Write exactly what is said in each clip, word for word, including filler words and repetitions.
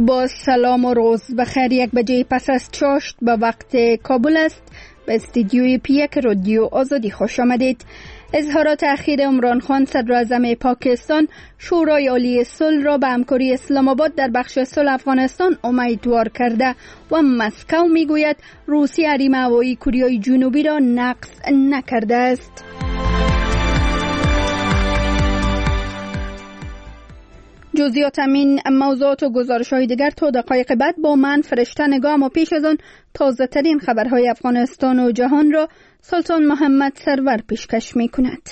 با سلام و روز بخیر. یک بجه پس از چاشت به وقت کابل است. به استودیوی پی یک رادیو آزادی خوش آمدید. اظهارات اخیر عمران خان صدر اعظم پاکستان شورای عالی صلح را به همکاری اسلام آباد در بخش صلح افغانستان امیدوار کرده و مسکو میگوید روسیه حریم هوایی کره جنوبی را نقض نکرده است. جزئیات همین موضوعات و گزارش‌های دیگر تا دقایق بعد با من فرشته نگاه، و پیش از آن تازه ترین خبرهای افغانستان و جهان را سلطان محمد سرور پیشکش می‌کند.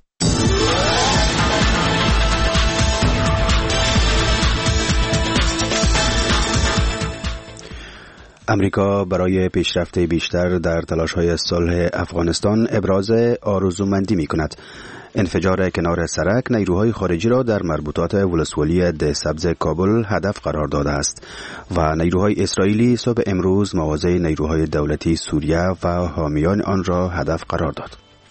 امریکا برای پیشرفت بیشتر در تلاش‌های صلح افغانستان ابراز آرزومندی می‌کند. انفجار کنار سرک نیروهای خارجی را در مربوطات ولسوالی ده سبز کابل هدف قرار داده است و نیروهای اسرائیلی صبح امروز مواضع نیروهای دولتی سوریه و حامیان آن را هدف قرار داد.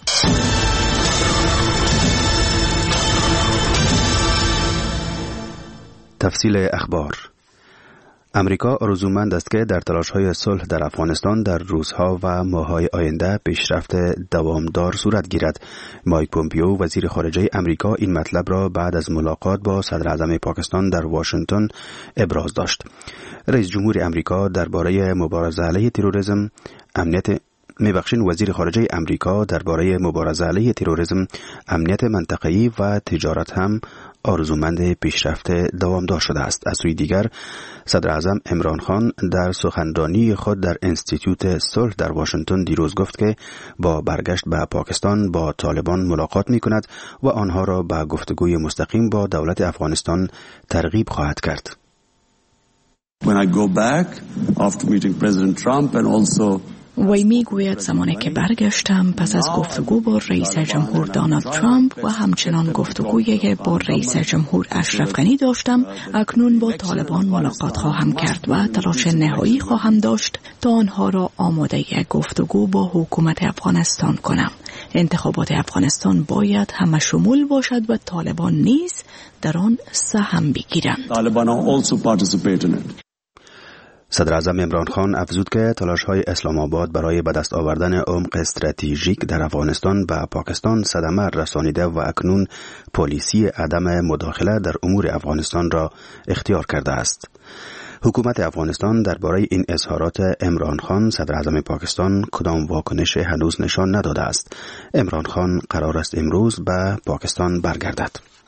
تفصیل اخبار. امریکا آرزومند است که در تلاش‌های صلح در افغانستان در روزها و ماه‌های آینده پیشرفت دوامدار صورت گیرد. مایک پومپیو وزیر خارجه امریکا این مطلب را بعد از ملاقات با صدر اعظم پاکستان در واشنگتن ابراز داشت. رئیس جمهور امریکا درباره مبارزه علیه تروریسم، امنیت میبخشین وزیر خارجه امریکا درباره مبارزه علیه تروریسم، امنیت منطقه‌ای و تجارت هم آرزومند پیشرفت دوامدار شده است. از سوی دیگر صدر اعظم عمران خان در سخنرانی خود در انستیتوت صلح در واشنگتن دیروز گفت که با برگشت به پاکستان با طالبان ملاقات می کند و آنها را به گفتگوی مستقیم با دولت افغانستان ترغیب خواهد کرد. When I go back after meeting President Trump and also وی میگوید زمانی که برگشتم پس از گفتگو با رئیس جمهور دونالد ترامپ و همچنان گفتگویی با رئیس جمهور اشرف غنی داشتم، اکنون با طالبان ملاقات خواهم کرد و تلاش نهایی خواهم داشت تا آنها را آماده گفتگو با حکومت افغانستان کنم. انتخابات افغانستان باید همه شمول باشد و طالبان نیز در آن سهم بگیرند. Taliban also participate in it. صدر اعظم عمران خان افزود که تلاش‌های اسلام آباد برای به دست آوردن عمق استراتژیک در افغانستان به پاکستان صدمه رسانیده و اکنون پالیسی عدم مداخله در امور افغانستان را اختیار کرده است. حکومت افغانستان درباره این اظهارات عمران خان صدر اعظم پاکستان کدام واکنش هنوز نشان نداده است. عمران خان قرار است امروز به پاکستان برگردد.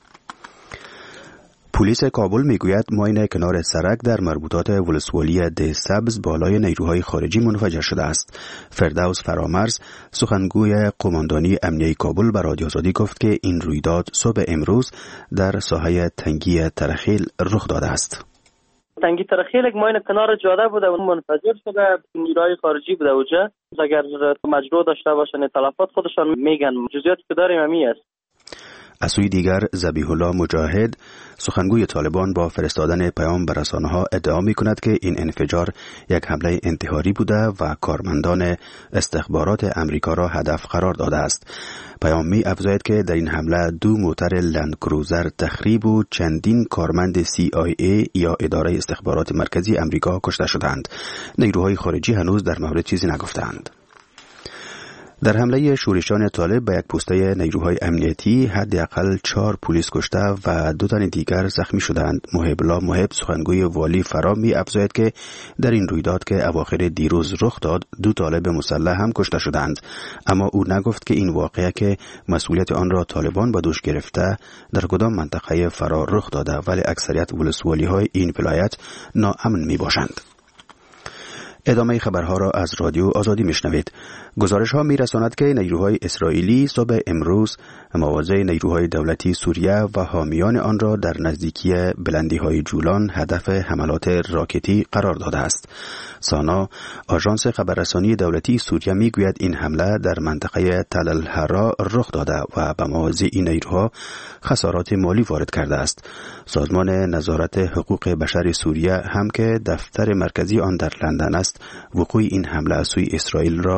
پلیس کابل میگوید ماین کنار سرک در مربوطات ولسوالی ده سبز بالای نیروهای خارجی منفجر شده است. فردوس فرامرز سخنگوی قماندانی امنیه کابل به رادیو آزادی گفت که این رویداد صبح امروز در ساحه تنگی ترخیل رخ داده است. تنگی ترخیل یک ماین کنار جاده بوده و منفجر شده. نیروهای خارجی بوده اوجا. اگر مجروح داشته باشن تلفات خودشان میگن. جزئیاتی که داریم همین است. از سوی دیگر ذبیح الله مجاهد سخنگوی طالبان با فرستادن پیام به رسانه‌ها ادعا می‌کند که این انفجار یک حمله انتحاری بوده و کارمندان استخبارات امریکا را هدف قرار داده است. پیام می افزاید که در این حمله دو موتر لند کروزر تخریب و چندین کارمند سی آی ای یا اداره استخبارات مرکزی امریکا کشته شدند. نیروهای خارجی هنوز در مورد چیزی نگفتند. در حمله شورشیان طالب به یک پوسته نیروهای امنیتی حداقل چهار پلیس کشته و دو تن دیگر زخمی شدند. محب الله محب سخنگوی والی فرا می افزاید که در این رویداد که اواخر دیروز رخ داد دو طالب مسلح هم کشته شدند، اما او نگفت که این واقعه که مسئولیت آن را طالبان به دوش گرفته در کدام منطقه فرا رخ داده، ولی اکثریت ولسوالی های این ولایت ناامن می باشند. ادامه خبرها را از رادیو آزادی میشنوید. گزارش ها میرساند که نیروهای اسرائیلی صبح امروز مواضع نیروهای دولتی سوریه و حامیان آن را در نزدیکی بلندی های جولان هدف حملات راکتی قرار داده است. سانا آژانس خبررسانی دولتی سوریه میگوید این حمله در منطقه تل الحرا رخ داده و به مواضع این نیروها خسارات مالی وارد کرده است. سازمان نظارت حقوق بشر سوریه هم که دفتر مرکزی آن در لندن است وقوع این حمله از سوی اسرائیل را تایید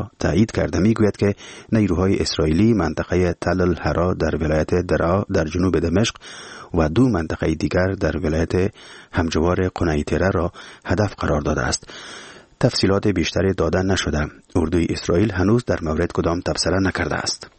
تایید کرده میگوید که نیروهای اسرائیلی منطقه تل الحرا در ولایت درعا در جنوب دمشق و دو منطقه دیگر در ولایت همجوار قنیطره را هدف قرار داده است. تفصیلات بیشتری داده نشده. اردوی اسرائیل هنوز در مورد کدام تبصره نکرده است.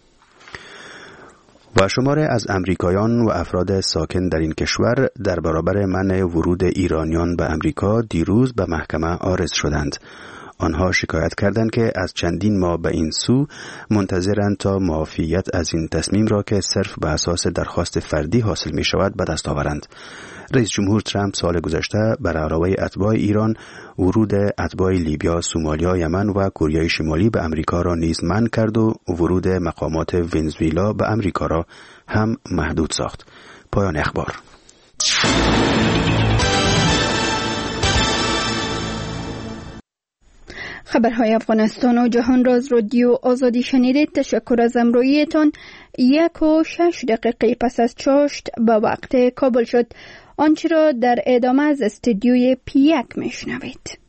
و شماره از امریکایان و افراد ساکن در این کشور در برابر منع ورود ایرانیان به امریکا دیروز به محکمه عارض شدند. آنها شکایت کردند که از چندین ماه به این سو منتظرند تا معافیت از این تصمیم را که صرف به اساس درخواست فردی حاصل می شود به دست آورند. رئیس جمهور ترامپ سال گذشته بر علاوه اتباع ایران ورود اتباع لیبیا، سومالیا، یمن و کره شمالی به امریکا را نیز منع کرد و ورود مقامات ونزوئلا به امریکا را هم محدود ساخت. پایان اخبار. خبرهای افغانستان و جهان را از رادیو آزادی شنیدید. تشکر از همراهیتان. یک و شش دقیقه پس از چاشت به وقت کابل شد. آنچه را در ادامه از استودیوی پی یک میشنوید.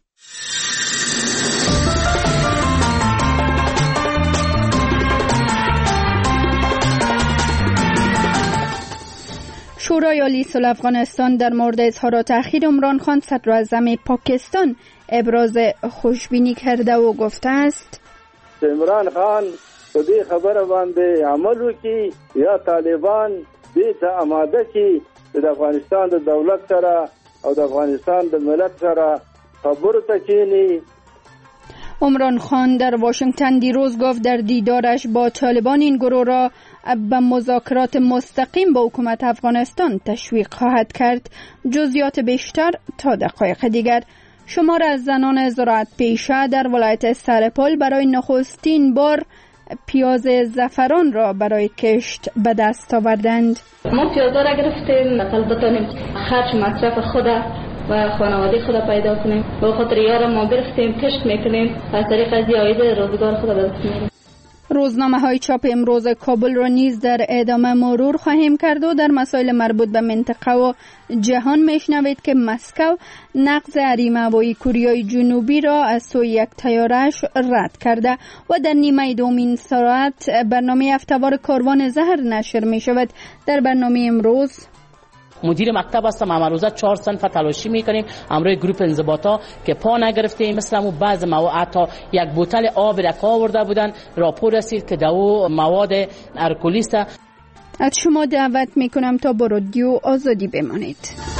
شورای عالی صلح افغانستان در مورد اظهارات تأخیر عمران خان صدر اعظم پاکستان ابراز خوشبینی کرده و گفته است عمران خان په دې خبره باندې عمل وکړي یا طالبان دې ته آماده شي د افغانستان د دولت سره او د افغانستان د ملت سره خبرو ته کښیني. عمران خان در واشنگتن دیروز گفت در دیدارش با طالبان این گروه را به مذاکرات مستقیم با حکومت افغانستان تشویق خواهد کرد. جزئیات بیشتر تا دقایق دیگر. شمار از زنان زراعت پیشه در ولایت سرپل برای نخستین بار پیاز زعفران را برای کشت به دست آوردند. ما پیاز را گرفتیم مثلا بتانیم خرج مصرف خود و خانواده خود پیدا کنیم. به خاطر یار ما گرفتیم کشت میکنیم از طریق از عاید روزگار خود به دست میاریم. روزنامه های چاپ امروز کابل را نیز در ادامه مرور خواهیم کرد و در مسائل مربوط به منطقه و جهان میشنوید که مسکو نقض حریم هوایی کره جنوبی را از سوی یک طیاره‌اش رد کرده و در نیمه دومین ساعت برنامه هفته‌وار کاروان زهر نشر می شود. در برنامه امروز مدیر مکتب هستم، همه روزه چهار صنف تلاشی میکنیم امروی گروپ انضباطا که پا نگرفتیم. مثلا بعض مواد حتی یک بوتل آب رک آورده بودن، راپور رسید که دو مواد الکلی است. از شما دعوت میکنم تا با رادیو آزادی بمانید.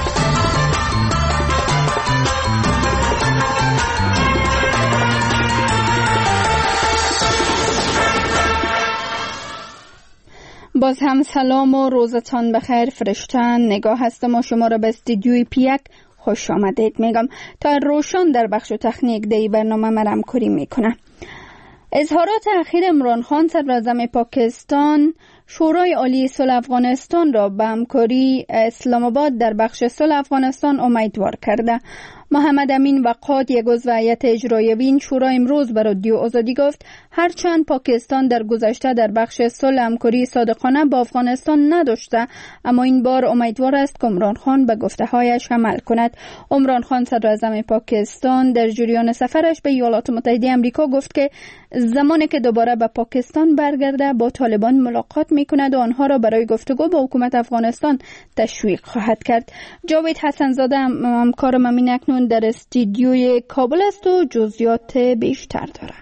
باز هم سلام و روزتان بخیر. فرشتن نگاه هستم و شما را به استودیوی پی یک خوش آمدید میگم. تا روشن در بخش تکنیک دی برنامه مرم کری میکنه. اظهارات اخیر عمران خان صدر اعظم پاکستان شورای عالی صلح افغانستان را به همکاری اسلام آباد در بخش صلح افغانستان امیدوار کرده. محمد امین وقاد یک عضو هیئت اجرایی این شورا امروز به رادیو آزادی گفت هرچند پاکستان در گذشته در بخش صلح همکاری صادقانه با افغانستان نداشته، اما این بار امیدوار است که عمران خان به گفته‌هایش عمل کند. عمران خان صدر اعظم پاکستان در جریان سفرش به ایالات متحده آمریکا گفت که زمانی که دوباره به پاکستان برگرده با طالبان ملاقات می‌کند و آنها را برای گفتگو با حکومت افغانستان تشویق خواهد کرد. جاوید حسنزاده همکارم امین اکنون در استودیوی کابل است و جزئیات بیشتر داره.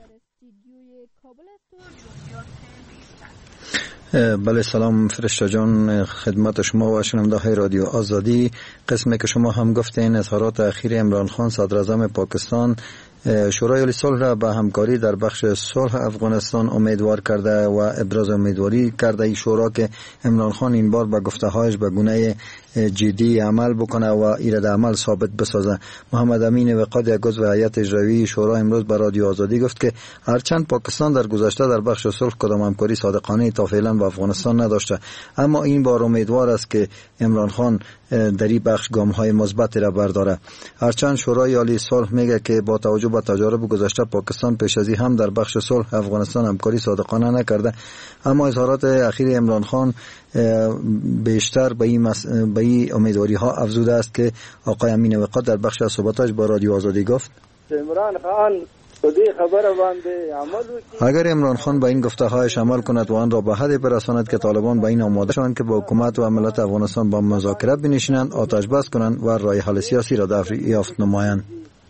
بله سلام فرشته جان، خدمت شما و شنونده های رادیو آزادی. قسمی که شما هم گفتین اظهارات اخیر عمران خان صدر اعظم پاکستان شورای عالی صلح را به همکاری در بخش صلح افغانستان امیدوار کرده و ابراز امیدواری کرده این شورا که عمران خان این بار به گفته‌هایش به گونه جدی عمل بکنه و ایراد عمل ثابت بسازه. محمد امین وقاد یک عضو هیئت اجرایی شورا امروز به رادیو آزادی گفت که هرچند پاکستان در گذشته در بخش صلح کدام همکاری صادقانه تا فعلا با افغانستان نداشته، اما این بار امیدوار است که عمران خان در این بخش گام‌های مثبت را برداره. هرچند شورای عالی صلح میگه که با توجه به تجارب گذشته پاکستان پیش از این هم در بخش صلح افغانستان همکاری صادقانه نکرده، اما اظهارات اخیر عمران خان بیشتر به این مس... به این امیدواری ها افزوده است که آقای امین وقاد در بخش از صحبتاش با رادیو آزادی گفت عمران خان خودی خبر بنده عمل وکړي. اگر عمران خان به این گفته هایش عمل کند و آن را به حدی برساند که طالبان به این آماده شوند که با حکومت و ملت افغانستان با مذاکره بنشینند، آتش بس کنند و راه حل سیاسی را دریافت نمایند.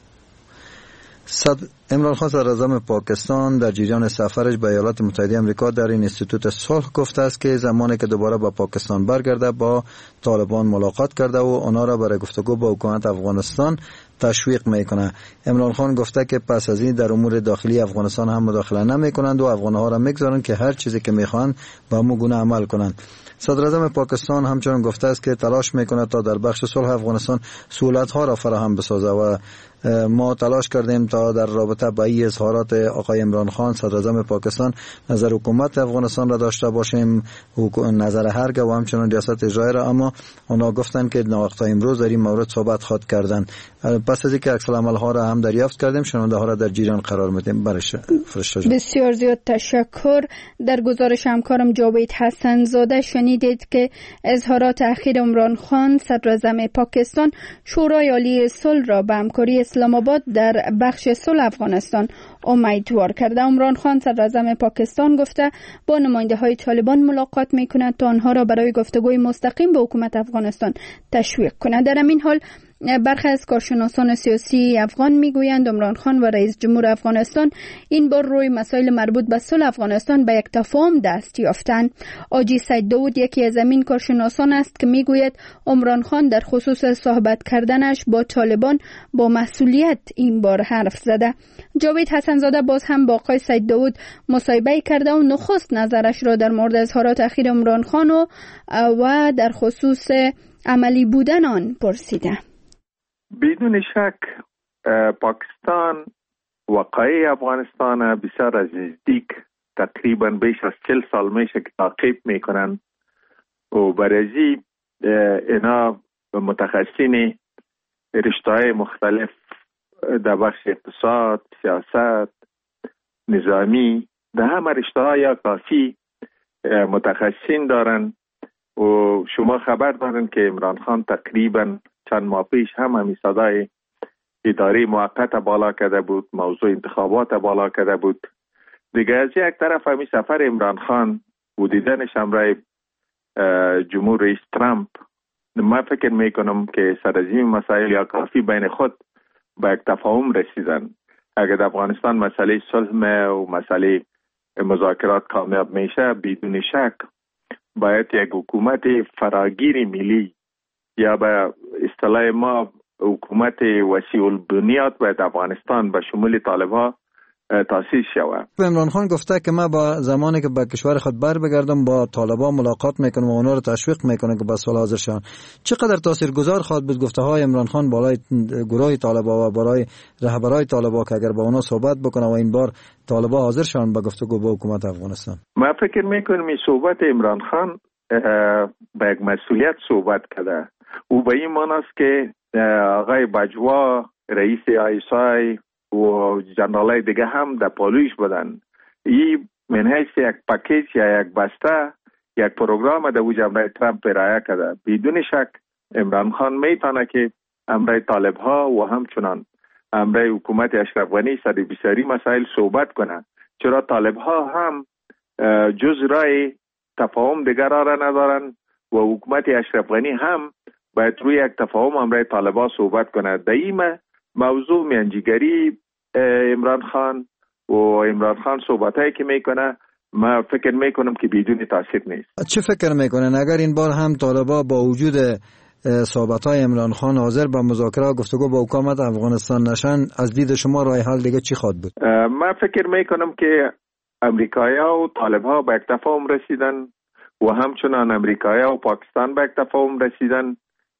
صد... عمران خان صدر اعظم پاکستان در جریان سفرش به ایالات متحده آمریکا در این انستیتوت صلح گفته است که زمانی که دوباره به پاکستان برگرده با طالبان ملاقات کرده و آنها را برای گفتگو با حکومت افغانستان تشویق میکنه. عمران خان گفته که پس از این در امور داخلی افغانستان هم مداخله نمی کنند و افغانها را میگذارند که هر چیزی که میخواهند به همون گونه عمل کنند. صدر اعظم پاکستان همچنین گفته است که تلاش میکنه تا در بخش صلح افغانستان سهولت ها را فراهم بسازه و ما تلاش کردیم تا در رابطه با این اظهارات آقای عمران خان صدر اعظم پاکستان نظر حکومت افغانستان را داشته باشیم، نظر هرگاه و همچنین ریاست اجرایی را، اما اونا گفتن که تا امروز در این مورد صحبت خواهد کردن. پس از اینکه عکس العمل ها را هم دریافت کردیم شنونده ها را در جریان قرار میدیم. برش فرشته. بسیار زیاد تشکر. در گزارش همکارم جاوید حسن زاده شنیدید که اظهارات اخیر عمران خان صدر اعظم پاکستان شورای عالی صلح را به همکاری اسلام آباد در بخش صلح افغانستان امیدوار کرده. عمران خان صدر اعظم پاکستان گفته با نماینده های طالبان ملاقات می کند تا آنها را برای گفتگوی مستقیم با حکومت افغانستان تشویق کند. در همین حال برخی از کارشناسان سیاسی افغان میگویند عمران خان و رئیس جمهور افغانستان این بار روی مسائل مربوط به صلح افغانستان به یک تفاهم دست یافتند. آجی سید داود یکی از همین کارشناسان است که میگوید عمران خان در خصوص صحبت کردنش با طالبان با مسئولیت این بار حرف زده. جاوید حسن زاده باز هم با آقای سید داود مصاحبه کرده و نخست نظرش را در مورد اظهارات اخیر عمران خان و, و در خصوص عملی بودن آن پرسیده. بدون شک پاکستان وقایع افغانستان بسیار از نزدیک تقریبا بیش از چل سال میشه که تعقیب میکنن و برای اینا متخصصین رشته‌های مختلف در بخش اقتصاد، سیاست، نظامی در همه رشته‌ها یا کافی متخصصین دارن و شما خبر دارن که عمران خان تقریبا چند ماه پیش هم همی صدای اداره موقت بالا کرده بود، موضوع انتخابات بالا کرده بود. دیگه از یک طرف همی سفر عمران خان و دیدنش همراه جمهور رئیس ترامپ، من فکر میکنم که سر از این مسائل یا کافی بین خود به یک تفاهم رسیدن. اگر در افغانستان مسئله صلح و مسئله مذاکرات کامیاب میشه بدون شک باید یک حکومت فراگیر ملی یا به اصطلاح ما حکومت وسیع البنیاد باید افغانستان به شمول طالب‌ها تأسیس شود. عمران خان گفته که ما با زمانی که به کشور خود بر بگردم با طالبان ملاقات میکنم و اونا رو تشویق میکنه که به صلح حاضر شون. چقدر تاثیرگذار خواهد بود گفته های عمران خان بالای گروه طالبان و برای رهبرای طالبان که اگر با اونا صحبت بکنه و این بار طالبان حاضر شون به گفتگو با حکومت افغانستان؟ من فکر میکنم این صحبت عمران خان به یک مسئولیت صحبت کرده. او به این معنی است که آقای باجوا رئیس آی اس آی و جنرالای دیگه هم در پالویش بودن. این من حیث یک پکیج یا یک بسته یک پروگرام در وجه امرای ترامپ ارائه کرده. بدون شک عمران خان میتونه که امرای طالب ها و همچنان امرای حکومت اشرف غنی سر بسیاری مسائل صحبت کنه، چرا طالب ها هم جز رای تفاهم دیگر را ندارن و حکومت اشرف غنی هم باید روی یک تفاهم امرای طالبان صحبت کنه. در این موضوع میانجیگری عمران خان و عمران خان صحبتایی که میکنه من فکر میکنم که بدون تاثیر نیست. چه فکر میکنن اگر این بار هم طالبان با وجود صحبت‌های عمران خان حاضر به مذاکره و گفتگو با حکومت افغانستان نشن، از دید شما راه حل دیگه چی خواهد بود؟ من فکر میکنم که امریکایی‌ها و طالب‌ها به یک تفاهم رسیدن و همچنان امریکایی‌ها و پاکستان به یک تفاهم رسیدن.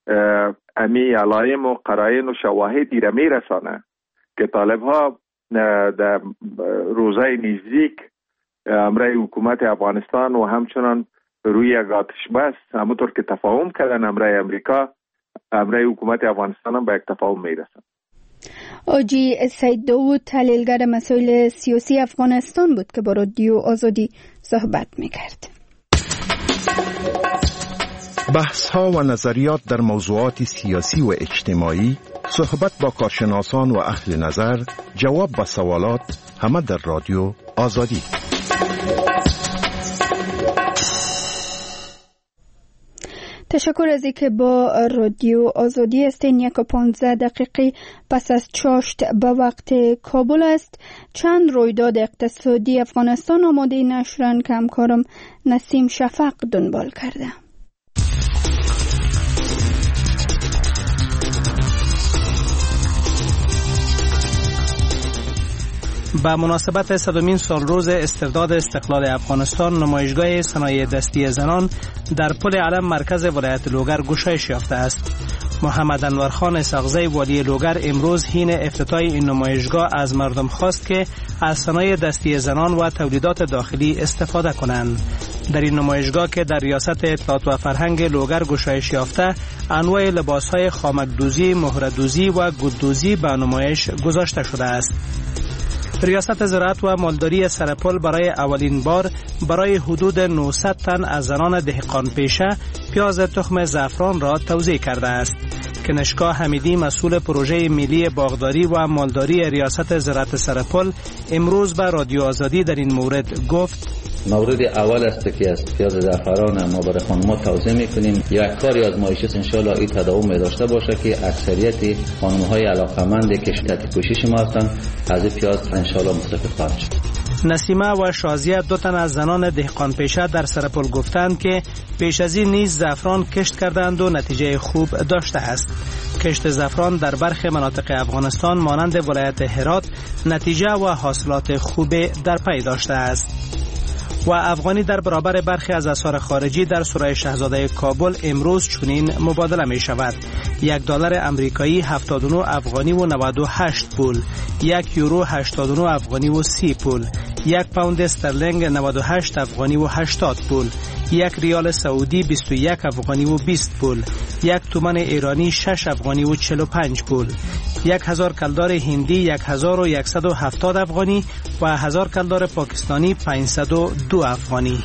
امی علائم و قرائن و شواهدی را میرسانه که طالب‌ها در روزهای نزدیک امرای حکومت افغانستان و همچنان روی یک آتش بس همونطور که تفاهم کردن امرای امریکا امرای حکومت افغانستان هم به یک تفاهم میرسن. آجی سید داود تحلیلگر مسائل سیاسی افغانستان بود که با رادیو آزادی صحبت میکرد. بحث ها و نظریات در موضوعات سیاسی و اجتماعی، صحبت با کارشناسان و اهل نظر، جواب به سوالات، همه در رادیو آزادی. تشکر از اینکه با رادیو آزادی هستین. یک و پانزده دقیقه پس از چاشت به وقت کابل است. چند رویداد اقتصادی افغانستان آماده نشرن که همکارم نسیم شفق دنبال کرده. به مناسبت صدمین سال روز استرداد استقلال افغانستان، نمایشگاه صنایع دستی زنان در پل علم مرکز ولایت لوگر گشایش یافته است. محمد انور خان اسحاقزی والی لوگر امروز حین افتتاح این نمایشگاه از مردم خواست که از صنایع دستی زنان و تولیدات داخلی استفاده کنند. در این نمایشگاه که در ریاست اطلاعات و فرهنگ لوگر گشایش یافته، انواع لباس‌های خامک‌دوزی، مهره‌دوزی و گلدوزی به نمایش گذاشته شده است. ریاست زراعت و مالداری سرپل برای اولین بار برای حدود نهصد تن از زنان دهقان پیشه پیاز تخم زعفران را توزیع کرده است. کنشگاه حمیدی مسئول پروژه ملی باغداری و مالداری ریاست زراعت سرپل امروز به رادیو آزادی در این مورد گفت: مورد اول است که از پیاز زعفران ما برای خانم‌ها توزیع می‌کنیم. یک کاری آزمایشی است، ان شاءالله این تداوم داشته باشه که اکثریت خانم‌های علاقه‌مند که تحت کوشش ما هستند از این پیاز ان شاءالله مستفید خواهند شد. نسیمه و شازیه دو تن از زنان دهقان پیشه در سرپل گفتند که پیش از این نیز زعفران کشت کردند و نتیجه خوب داشته است. کشت زعفران در برخی مناطق افغانستان مانند ولایت هرات نتیجه و حاصلات خوب در پی داشته است. و افغانی در برابر برخی از اسعار خارجی در سرای شاهزاده کابل امروز چنین مبادله می شود: یک دلار امریکایی هفتاد و نه افغانی و نود و هشت پول، یک یورو هشتاد و نه افغانی و سی پول، یک پوند استرلینگ نود و هشت افغانی و هشتاد پول، یک ریال سعودی بیست و یک افغانی و بیست پول، یک تومان ایرانی شش افغانی و چهل و پنج پول، یک هزار کلدار هندی یک هزار و صد و هفتاد افغانی و هزار کلدار پاکستانی پانصد و دو افغانی.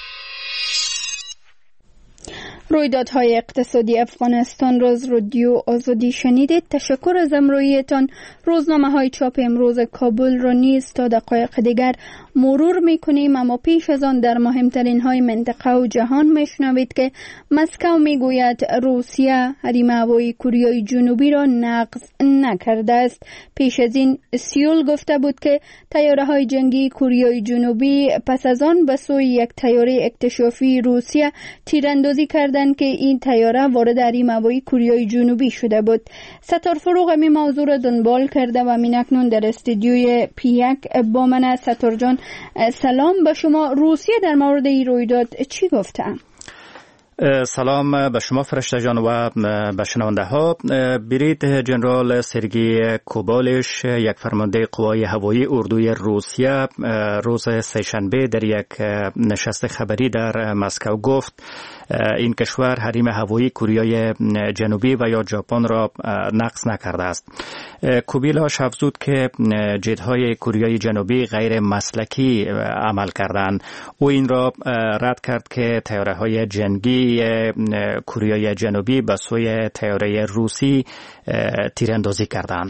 رویدادهای اقتصادی افغانستان را از رادیو آزادی شنیدید. تشکر از همراهیتان. روزنامه های چاپ امروز کابل را نیز تا دقایق دیگر مرور می کنیم، اما پیش از آن در مهمترین های منطقه و جهان می شنوید که مسکو می گوید روسیه حریم هوایی کوریای جنوبی را نقض نکرده است. پیش از این سیول گفته بود که طیاره های جنگی کوریای جنوبی پس از آن به سوی یک طیاره اکتشافی روسیه تیراندازی کردند که این طیاره وارد حریم هوایی کوریای جنوبی شده بود. ستار فروغ می موضوع را دنبال کرده و می اکنون در استودیوی پی یک با من. ستار جان سلام به شما. روسیه در مورد این رویداد چی گفته؟ سلام به شما فرشته جان و به شنونده ها. برید جنرال سرگی کوبالش، یک فرمانده قوای هوایی اردوی روسیه، روز سه‌شنبه در یک نشست خبری در مسکو گفت این کشور حریم هوایی کوریای جنوبی و یا ژاپن را نقض نکرده است. کوبیلاش افزود که جدهای کوریای جنوبی غیر مسلکی عمل کردند. او این را رد کرد که طیاره‌های جنگی کوریای جنوبی به سوی طیاره روسی تیراندازی کردند.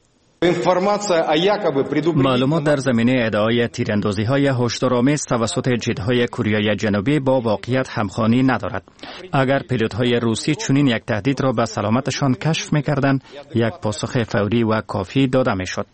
معلومات در زمینه ادعای تیراندازی های هشدارآمیز توسط جدهای کوریای جنوبی با واقعیت همخوانی ندارد. اگر پیلوت های روسی چنین یک تهدید را به سلامتشان کشف می‌کردند، یک پاسخ فوری و کافی داده می‌شد.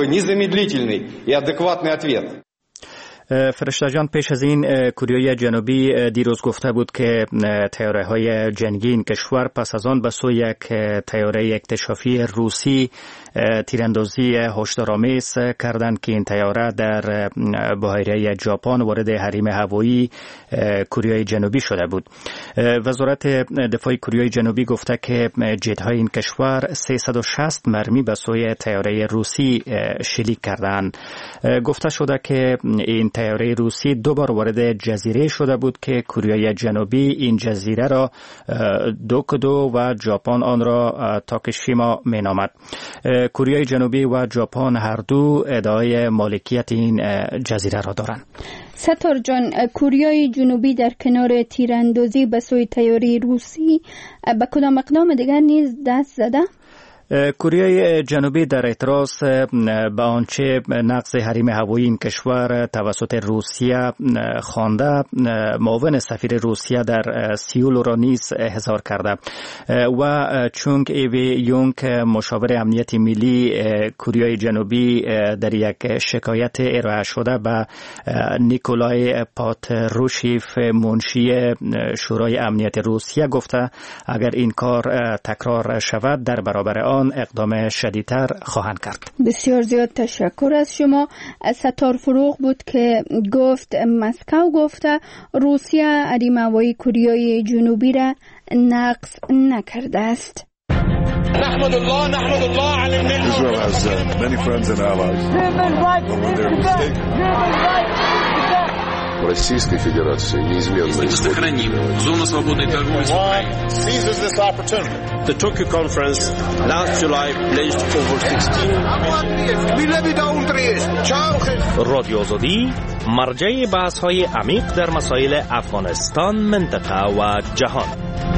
فرشته جان، پیش از این کوریای جنوبی دیروز گفته بود که طیاره های جنگی این کشور پس از آن به سوی یک طیاره اکتشافی روسی تیراندازی هشدارآمیز کردند که این طیاره در بحیره ژاپن وارد حریم هوایی کوریای جنوبی شده بود. وزارت دفاع کوریای جنوبی گفته که جت‌های این کشور سیصد و شصت مرمی به سوی طیاره روسی شلیک کردند. گفته شده که این طیاره روسی دو بار وارد جزیره شده بود که کره جنوبی این جزیره را دوکودو و ژاپن آن را تاکشیما مینامد. کره جنوبی و ژاپن هر دو ادعای مالکیت این جزیره را دارند. ستار جان، کره جنوبی در کنار تیراندازی به سوی طیاره روسی به کدام اقدام دیگر نیز دست زده؟ کره جنوبی در اعتراض به آنچه نقض حریم هوایی این کشور توسط روسیه خوانده، معاون سفیر روسیه در سئول را نیز احضار کرده و چونگ ایوی یونگ مشاور امنیت ملی کره جنوبی در یک شکایت ارائه شده به نیکولای پاتروشیف منشی شورای امنیت روسیه گفته اگر این کار تکرار شود در برابر آن اقدام شدیدتر خواهند کرد. بسیار زیاد تشکر از شما. ستار فروغ بود که گفت مسکو گفته روسیه حریم هوایی کره جنوبی را نقض نکرده است. نحمد الله نحمد الله علی النعمة. Israel has uh, many friends and allies. When they're mistaken. Российской Федерации неизменно сохраним зону свободной торговли с Украиной. Seizes this opportunity. The Tokyo conference last July pledged over sixteen رادیو آزادی مرجع بحث‌های عمیق در مسائل افغانستان، منطقه و جهان.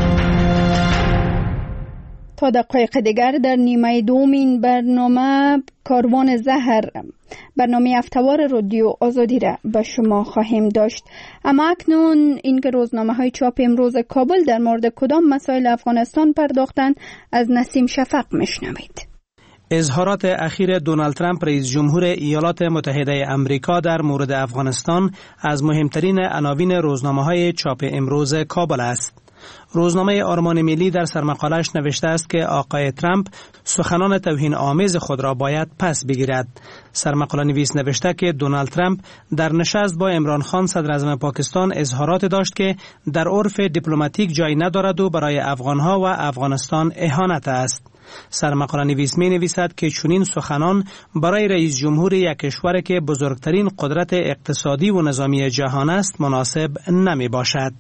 تا دقایق دیگر در نیمه دوم این برنامه کاروان زهر، برنامه هفته‌وار رادیو آزادی را به شما خواهیم داشت. اما اکنون اینکه روزنامه های چاپ امروز کابل در مورد کدام مسائل افغانستان پرداختند از نسیم شفق میشنوید. اظهارات اخیر دونالد ترامپ رئیس جمهور ایالات متحده آمریکا در مورد افغانستان از مهمترین عناوین روزنامه‌های چاپ امروز کابل است. روزنامه آرمان ملی در سرمقالش نوشته است که آقای ترامپ سخنان توهین آمیز خود را باید پس بگیرد. سرمقاله نویس نوشته که دونالد ترامپ در نشست با عمران خان صدر اعظم پاکستان اظهارات داشت که در عرف دیپلماتیک جای ندارد و برای افغانها و افغانستان اهانت است. سرمقاله نویس می نویسد که چنین سخنان برای رئیس جمهور یک کشور که بزرگترین قدرت اقتصادی و نظامی جهان است مناسب نمی باشد.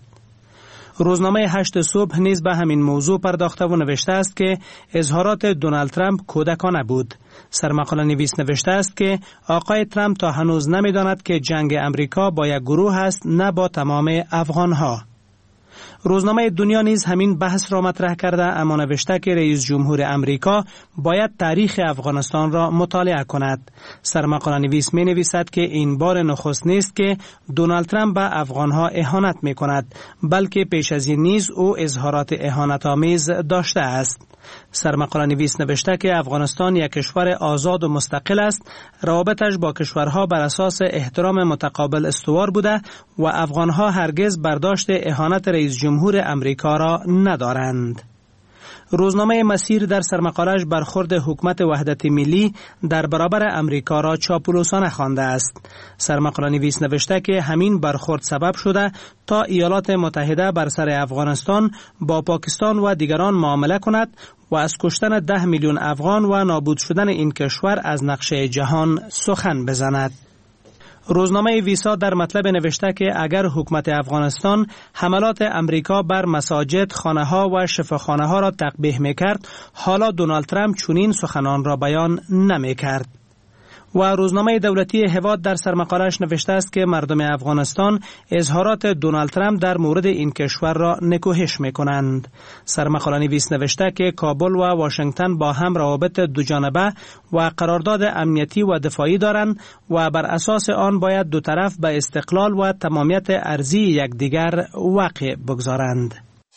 روزنامه هشت صبح نیز به همین موضوع پرداخته و نوشته است که اظهارات دونالد ترامپ کودکانه بود. سرمقاله نویس نوشته است که آقای ترامپ تا هنوز نمی‌داند که جنگ امریکا با یک گروه است نه با تمام افغانها. روزنامه دنیا نیز همین بحث را مطرح کرده اما نوشته که رئیس جمهور امریکا باید تاریخ افغانستان را مطالعه کند. سرمقاله نویس می نویسد که این بار نخست نیست که دونالد ترامپ به افغانها اهانت می کند، بلکه پیش از این نیز او اظهارات اهانت آمیز داشته است. سرمقاله نویس نوشته که افغانستان یک کشور آزاد و مستقل است، روابطش با کشورها بر اساس احترام متقابل استوار بوده و افغانها هرگز برداشت اهانت رئیس جمهور امریکا را ندارند. روزنامه مسیر در سرمقاله‌اش برخورد حکومت وحدت ملی در برابر امریکا را چاپلوسانه خوانده است. سرمقاله نویس نوشته که همین برخورد سبب شده تا ایالات متحده بر سر افغانستان با پاکستان و دیگران معامله کند و از کشتن ده میلیون افغان و نابود شدن این کشور از نقشه جهان سخن بزند. روزنامه ویسا در مطلب نوشته که اگر حکومت افغانستان حملات امریکا بر مساجد، خانه‌ها و شفاخانه‌ها را تقبیح می‌کرد، حالا دونالد ترامپ چنین سخنان را بیان نمی‌کرد. و روزنامه دولتی هواد در سرمقاله‌اش نوشته است که مردم افغانستان اظهارات دونالد ترامپ در مورد این کشور را نکوهش می‌کنند. سرمقاله نویس نوشته که کابل و واشنگتن با هم روابط دوجانبه و قرارداد امنیتی و دفاعی دارند و بر اساس آن باید دو طرف به استقلال و تمامیت ارضی یکدیگر وقع بگذارند.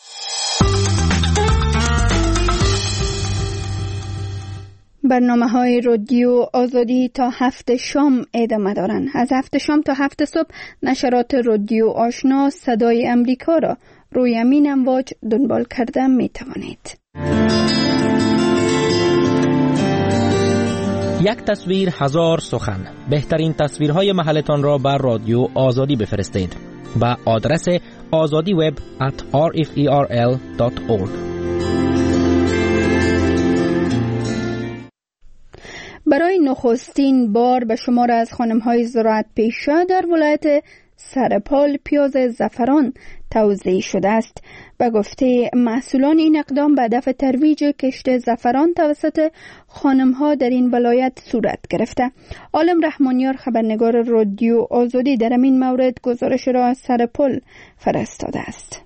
برنامه های رادیو آزادی تا هفت شام ادامه دارند. از هفت شام تا هفت صبح نشرات رادیو آشنا صدای امریکا را روی امین امواج دنبال کرده می توانید. یک تصویر هزار سخن. بهترین تصویرهای محلتان را بر رادیو آزادی بفرستید با آدرس آزادی وب ات آر اف ای آر ال دات اورگ. برای نخستین بار به شمار از خانم‌های زراعت پیشه در ولایت سرپال پیاز زعفران توزیع شده است. به گفته مسئولان این اقدام به هدف ترویج کشت زعفران توسط خانم‌ها در این ولایت صورت گرفته. عالم رحمانیار خبرنگار رادیو آزادی در این مورد گزارش را از سرپال فرستاده است.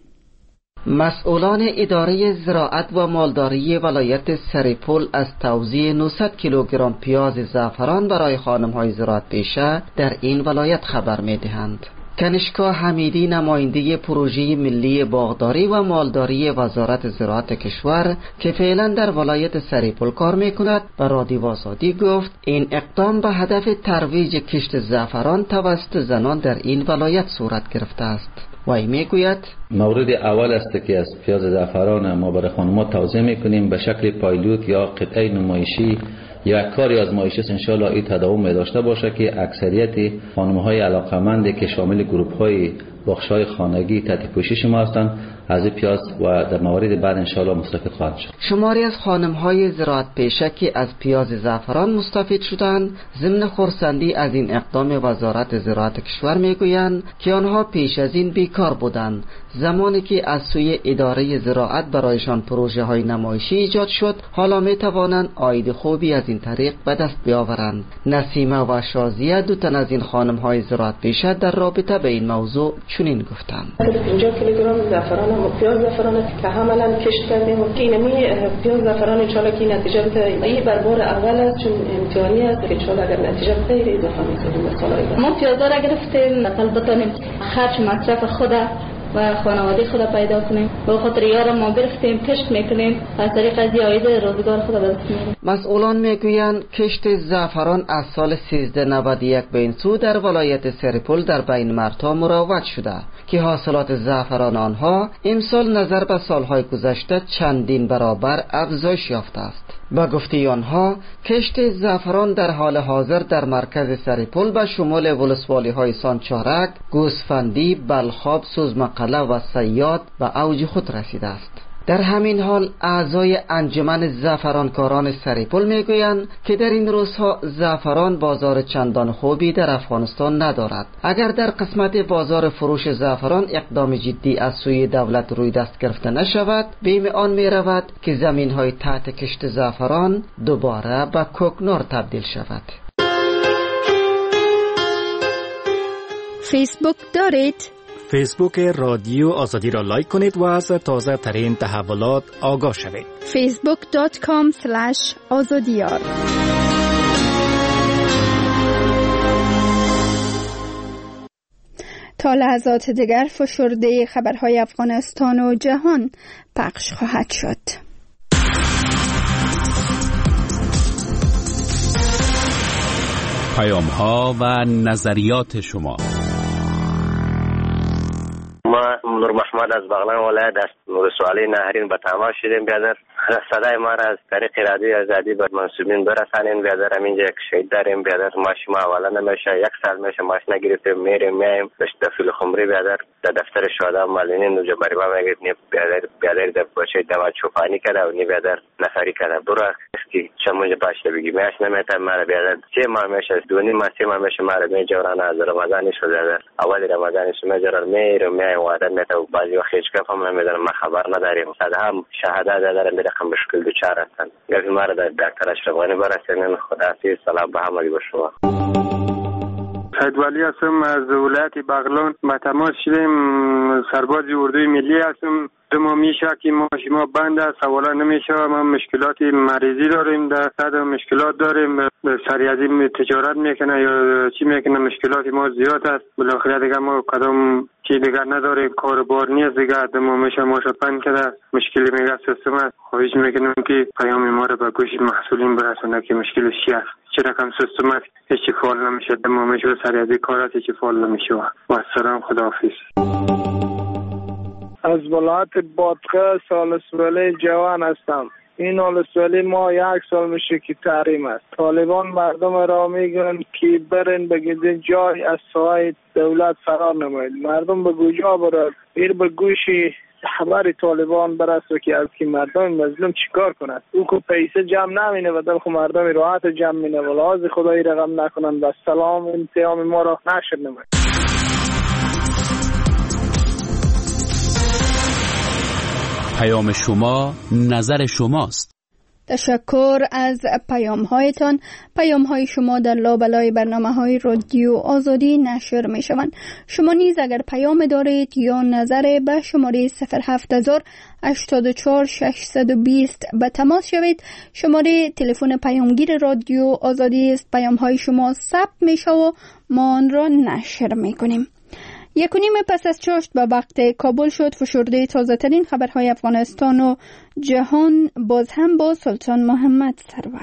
مسئولان اداره زراعت و مالداری ولایت سرپل از توزیع نهصد کیلوگرم پیاز زعفران برای خانم‌های زراعت پیشه در این ولایت خبر می‌دهند. کنشکا حمیدی نماینده پروژه ملی باغداری و مالداری وزارت زراعت کشور که فعلا در ولایت سرپل کار می‌کند به رادیو آزادی گفت این اقدام به هدف ترویج کشت زعفران توسط زنان در این ولایت صورت گرفته است. وی میگوید مورد اول است که از پیاز زعفران ما برای خانم‌ها توزیع میکنیم به شکل پایلوت یا قطعه نمایشی یا کاری آزمایشی است. انشالله این تداوم داشته باشه که اکثریت خانم‌های علاقه‌مند که شامل گروه‌های بخش‌های خانگی تحت پوشش ما هستند از پیاز و در موارد بعد انشالله مستفید خواهند شد. شماری از خانم‌های زراعت پیشه که از پیاز زعفران مستفید شدند ضمن خرسندی از این اقدام وزارت زراعت کشور میگویند که آنها پیش از این بیکار بودند. زمانی که از سوی اداره زراعت برایشان پروژه‌های نمایشی ایجاد شد حالا می‌توانند عاید خوبی از این طریق به دست بیاورند. نسیمه و شازیه دو تن از این خانم‌های زراعت پیشه در رابطه به این موضوع چنین گفتند: پنجاه کیلوگرم زعفران و پیاز زعفران که عملاً کشت کردیم و اینمی پیاز زعفران ان شاءالله که نتیجه بده این بر بار اول است چون امتحانی است که ان شاءالله اگر نتیجه بده اضافه می‌کنیم مثلا ما پیاز را گرفتیم مثلا بتونیم خرج مصرف خود و خانواده خود پیدا کنیم. به خاطر یارم ما گرفتیم کشت میکنیم از طریق از عاید روزگار خود به دست میاریم. مسئولان میگویند کشت زعفران از سال سیزده نود و یک به این سو در ولایت سرپل در بین مردها مروج شده که حاصلات زعفران آنها امسال نظر به سالهای گذشته چندین برابر افزایش یافته است. با گفته آنها کشت زعفران در حال حاضر در مرکز سرپل به شمال ولسوالی های سانچارک، گوسفندی، بلخاب، سوزمقله و سیاد به اوج خود رسیده است. در همین حال اعضای انجمن زعفرانکاران سرپل میگویند که در این روزها زعفران بازار چندان خوبی در افغانستان ندارد. اگر در قسمت بازار فروش زعفران اقدام جدی از سوی دولت روی دست گرفته نشود بیم آن می رود که زمین های تحت کشت زعفران دوباره به کوکنار تبدیل شود. فیسبوک دارید؟ فیسبوک رادیو آزادی را لایک کنید و از تازه ترین تحولات آگاه شوید. فیسبوک دات کام سلش آزادیار. تا لحظات دیگر فشرده خبرهای افغانستان و جهان پخش خواهد شد. پیام‌ها و نظریات شما. ما نور محمد از بغلان ولایت از نور سوالی نهرین به تماس شدیم. بیادر صدای ما را از طریق رادیو آزادی به منصوبین برسانین. بیادر همینجا یک شهید داریم. بیادر ماش ما اولا نمیشه یک سال میشه ماش نگرفتیم میریم میایم دشت فیل خمری. بیادر در دفتر شهدا مالینی نوجا بریما میگید بیادر بیادر در بچه دما چوپانی کرده و نی بیادر نفری کرده. برو اسکی چموج باشته بگی میاش نمیتم مرا بیادر سه ماه میشه دونی ما سه ماه میشه مرا میجورانه از رمضانی شده. بیادر اول رمضانی شو میجوران میرم میایم وعده میتو بعضی وقت هیچ کف هم نمیدونم ما خبر نداریم. صد هم شهادت دارم برقم مشکل دوچار هستن. گفت ما را در دکتر اشرف غنی برسونین. خداحافظ. سلام به همگی به شما. سید ولی هستم از ولایت بغلان به تماس شدیم. سرباز اردوی ملی هستم. دو ماه میشه که ما شما بند است سوالا نمیشه. ما مشکلات مریضی داریم در صد مشکلات داریم. سریعی تجارت میکنه یا چی میکنه مشکلات ما زیاد است. بالاخره دیگه ما کدام چی دیگه نداریم کاربار نیست دیگه. دو ماه میشه ما شو بند کرده مشکلی میگه سیستم است. خواهش میکنم که پیام ما رو به گوش مسئولین برسونه که مشکل چی است. چه رقم سیستم است هیچ فعال نمیشه. دو ماه میشه سریعی کار است هیچ فعال نمیشه. و سلام خداحافظ. از ولایت بادغه سالس ولی جوان هستم. این سالس ولی ما یک سال میشه که تحریم است. طالبان مردم را میگن که برن بگیدین جای از سایت دولت فرار نماید. مردم به کجا برن؟ ایر به گوشی خبر طالبان برسه که از که مردم مظلوم چیکار کنند. او که پیسه جمع نمینه و دل خو مردم راحت جمع مینه و لحاظ خدایی رقم نکنند و سلام انتقام ما را نشر نماید. پیام شما نظر شماست. تشکر از پیام هایتان. پیام های شما در لابلای برنامه های رادیو آزادی نشر می شوند. شما نیز اگر پیام دارید یا نظر به شماره صفر هفت هزار هشتاد و چهار ششصد و بیست به تماس شوید. شماره تلفن پیامگیر رادیو آزادی است. پیام های شما ثبت می شود و ما آن را نشر می کنیم. یک و نیم پس از چاشت به وقت کابل شد. فشرده تازه ترین خبرهای افغانستان و جهان باز هم با سلطان محمد سرور.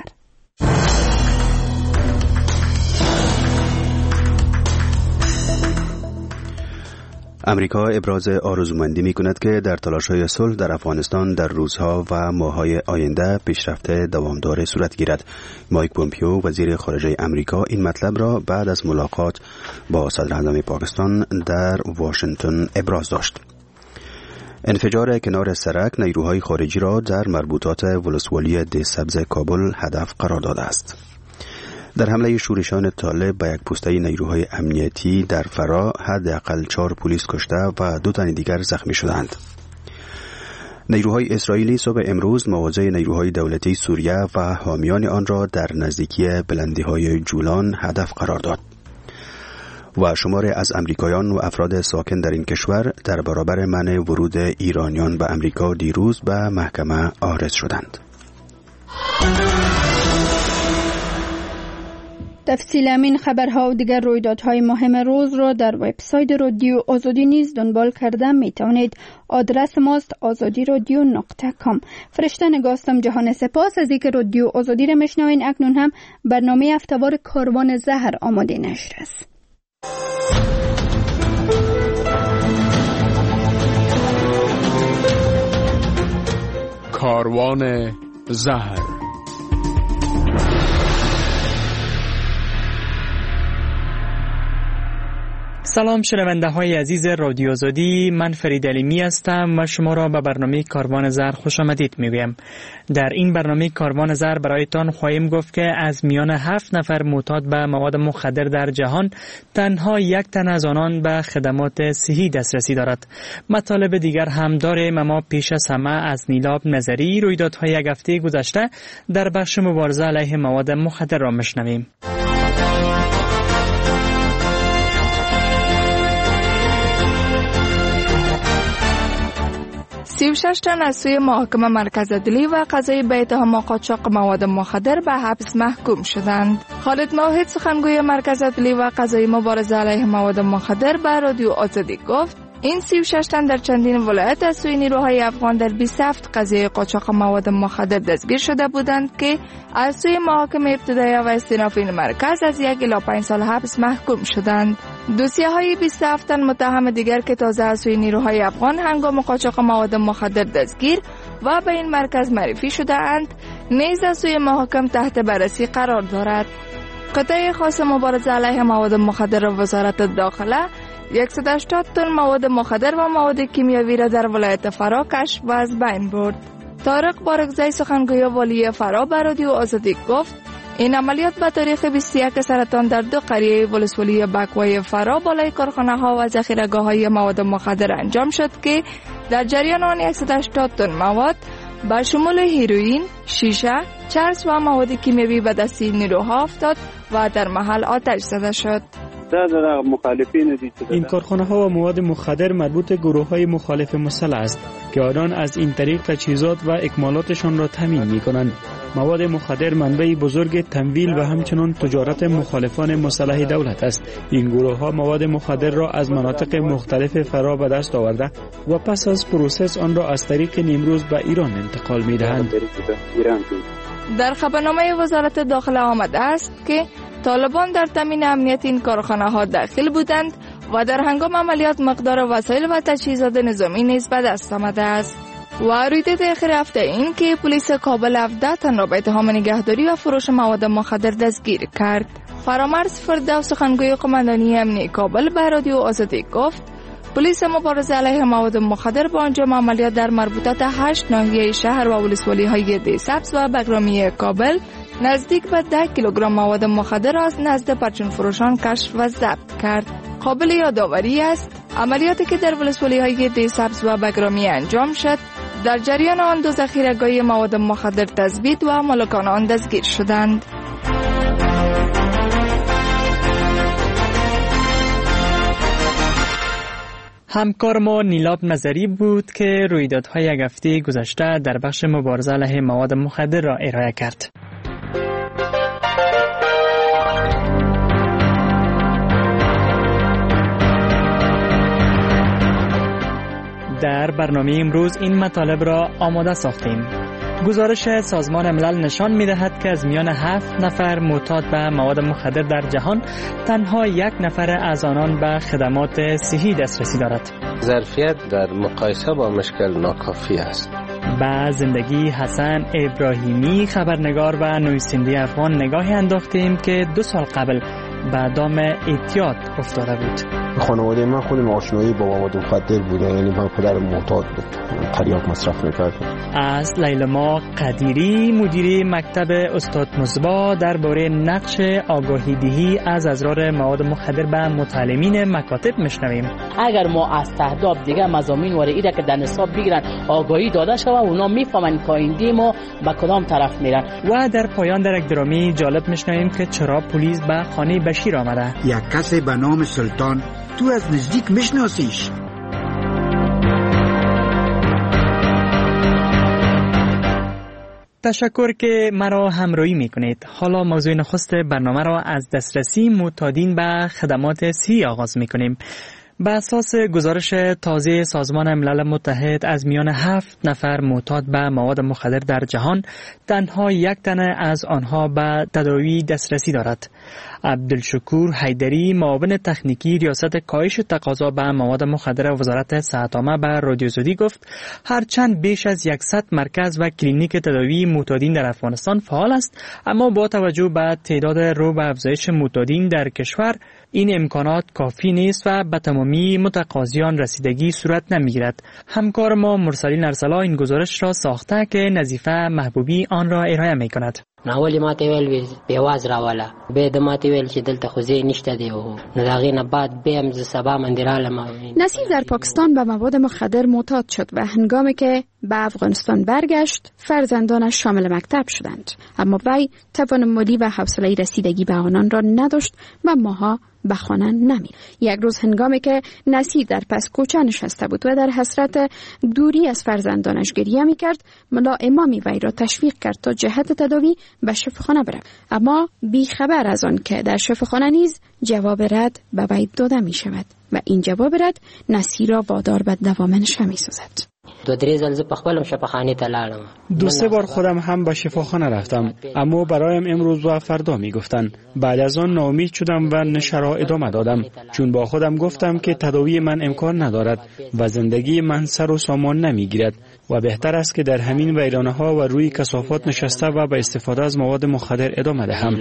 امریکا ابراز آرزومندی می کند که در تلاش‌های صلح در افغانستان در روزها و ماه‌های آینده پیشرفت دوامدار صورت گیرد. مایک پومپیو وزیر خارجه امریکا این مطلب را بعد از ملاقات با صدر اعظم پاکستان در واشنگتن ابراز داشت. انفجار کنار سرک نیروهای خارجی را در مربوطات ولسوالی ده سبز کابل هدف قرار داده است. در حمله شورشان طالب به یک پوسته نیروهای امنیتی در فرا حداقل چهار پلیس کشته و دو تن دیگر زخمی شدند. نیروهای اسرائیلی صبح امروز مواضع نیروهای دولتی سوریه و حامیان آن را در نزدیکی بلندی‌های جولان هدف قرار داد. و شماری از امریکایان و افراد ساکن در این کشور در برابر منع ورود ایرانیان به امریکا دیروز به محکمه عارض شدند. تفصیل همین خبرها و دیگر رویدادهای مهم روز را در وبسایت رادیو آزادی نیز دنبال کرده می توانید. آدرس ماست آزادی رادیو نقطه کام. فرشته نگاستم جهان سپاس از اینکه رادیو آزادی را میشنوین. اکنون هم برنامه هفته‌وار کاروان زهر آماده نشر است. کاروان زهر. سلام شنونده های عزیز رادیو آزادی، من فرید علیمی هستم و شما را به برنامه کاروان زهر خوش آمدید میگویم. در این برنامه کاروان زهر برایتان خواهیم گفت که از میان هفت نفر معتاد به مواد مخدر در جهان تنها یک تن از آنان به خدمات صحی دسترسی دارد. مطالب دیگر هم داریم، اما پیش از همه از نیلاب نظری رویدادهای یک هفته گذشته در بخش مبارزه علیه مواد مخدر را میشنویم. سی و شش تن از سوی محکمه مرکز عدلی و قضایی به اتهام قاچاق مواد مخدر به حبس محکوم شدند. خالد موحد سخنگوی مرکز عدلی و قضایی مبارزه علیه مواد مخدر به رادیو آزادی گفت این سی و شش تن در چندین ولایت از سوی نیروهای افغان در بیست و هفت قضیه قاچاق مواد مخدر دستگیر شده بودند که از سوی محاکمه ابتدایی و استیناف این مرکز از یک الی پنج سال حبس محکوم شدند. دوسیه های بیست و هفت تن متهم دیگر که تازه از سوی نیروهای افغان هنگام قاچاق مواد مخدر دستگیر و به این مرکز معرفی شده اند نیز از سوی محاکم تحت بررسی قرار دارد. قطعه خاص مبارزه علیه مواد مخدر و وزارت داخله صد و هشتاد تن مواد مخدر و مواد کیمیاوی را در ولایت فرا کشف و از بین برد. طارق بارگزای سخنگوی والی فرا به رادیو آزادی گفت این عملیات به تاریخ بیست و یک سرطان در دو قریه ولسوالی بکوای فرا بالای کارخانه ها و ذخیره‌گاه های مواد مخدر انجام شد که در جریان آن صد و هشتاد تن مواد به شمول هیروئین، شیشه، چرس و مواد کیمیاوی به دست نیروها افتاد و در محل آتش زده شد. این کارخانه ها و مواد مخدر مربوط به گروه های مخالف مسلح است که آنان از این طریق تجهیزات و اکمالاتشان را تامین می کنند. مواد مخدر منبع بزرگ تمویل و همچنان تجارت مخالفان مسلح دولت است. این گروه ها مواد مخدر را از مناطق مختلف فرا به دست آورده و پس از پروسس آن را از طریق نیمروز به ایران انتقال می دهند. در خبرنامه وزارت داخله آمده است که طالبان در تامین امنیت این کارخانه ها داخل بودند و در هنگام عملیات مقدار وسایل و تجهیزات نظامی نیز به دست آمده است. و رویداد اخیر هفته این که پلیس کابل هفده تن را به اتهام نگهداری و فروش مواد مخدر دستگیر کرد. فرامرز فردوس سخنگوی قماندانی امنیتی کابل به رادیو آزادی گفت پلیس مبارزه علیه مواد مخدر با انجام عملیات در مربوطات هشت ناحیه شهر و ولسوالی های دیسبز و بگرامی کابل نزدیک به ده کیلوگرم مواد مخدر را از نزد پرچون فروشان کشف و ضبط کرد. قابل یادآوری است عملیاتی که در ولسوالی های دیسبز و بگرامی انجام شد، در جریان آن دو ذخیره‌گاه مواد مخدر تثبیت و مالکان آن دستگیر شدند. همکار ما نیلاب نظری بود که رویدادهای یک هفته گذشته در بخش مبارزه علیه مواد مخدر را ارائه کرد. در برنامه امروز این مطالب را آماده ساختیم. گزارش سازمان ملل نشان می‌دهد که از میان هفت نفر معتاد به مواد مخدر در جهان تنها یک نفر از آنان به خدمات صحی دسترسی دارد. ظرفیت در مقایسه با مشکل ناکافی است. با زندگی حسن ابراهیمی، خبرنگار و نویسنده افغان، نگاهی انداختیم که دو سال قبل به دام اعتیاد افتاده بود. خانواده من خودم آشنایی با مواد مخدر بوده، یعنی من پدرم معتاد بود، تریاک مصرف می‌کرد. از لیلما قدیری، مدیر مکتب استاد مصباح، درباره نقش آگاهی دهی از اضرار مواد مخدر به متعلمین مکاتب میشنویم. اگر ما از تهداب دیگه مضامین وارده که در نصاب بگیرن آگاهی داده شود، اونا میفهمن که آینده ما به کدام طرف میرن. و در پایان در یک درامی جالب میشنویم که چرا پلیس به خانه بشیر آمده. یک کسی به نام سلطان، تو از نزدیک میشناسیش؟ تشکر که مرا همراهی میکنید. حالا موضوع نخست برنامه را از دسترسی معتادین به خدمات صحی آغاز میکنیم. به اساس گزارش تازه سازمان ملل متحد، از میان هفت نفر معتاد به مواد مخدر در جهان تنها یک تن از آنها به تداوی دسترسی دارد. عبدالشکور حیدری، معاون تکنیکی ریاست کاهش تقاضا به مواد مخدر وزارت صحت عامه، به رادیو زودی گفت هرچند بیش از صد مرکز و کلینیک تداوی معتادین در افغانستان فعال است، اما با توجه به تعداد رو به افزایش معتادین در کشور این امکانات کافی نیست و به تمامی متقاضیان رسیدگی صورت نمیگیرد. همکار ما مرسلین ارسلا این گزارش را ساخته که نظیفه محبوبی آن را ارائه میکند. ناولی ما ته ویل بیواز راواله به د ما ته ویل چې دلته خو زی نشته دی او نو داغې نه بعد به هم ز سبا مندراله ما. نصیر در پاکستان به مواد مخدر معتاد شد و هنگامی که به افغانستان برگشت فرزندانش شامل مکتب شدند، اما وی توان مالی و حوصله رسیدگی به آنان را نداشت و ماها به خانه نمی. یک روز هنگامی که نصیر در پس کوچه نشسته بود و در حسرت دوری از فرزندانش گریه می کرد، ملا امامی وی را تشویق کرد تا جهت تداوی به شفاخانه برود، اما بی خبر از آن که در شفاخانه نیز جواب رد به وی داده می شود و این جواب رد نصیر را وادار به دوامنش می سازد. دو درې ځل زه په خپل شفاخانه ته لاړم. دو سه بار خودم هم به شفاخانه رفتم، اما برایم امروز و فردا میگفتن. بعد از آن ناامید شدم و نشه را ادامه دادم، چون با خودم گفتم که تداوی من امکان ندارد و زندگی من سر و سامان نمیگیرد و بهتر است که در همین ویرانه ها و روی کثافات نشسته و به استفاده از مواد مخدر ادامه دهم.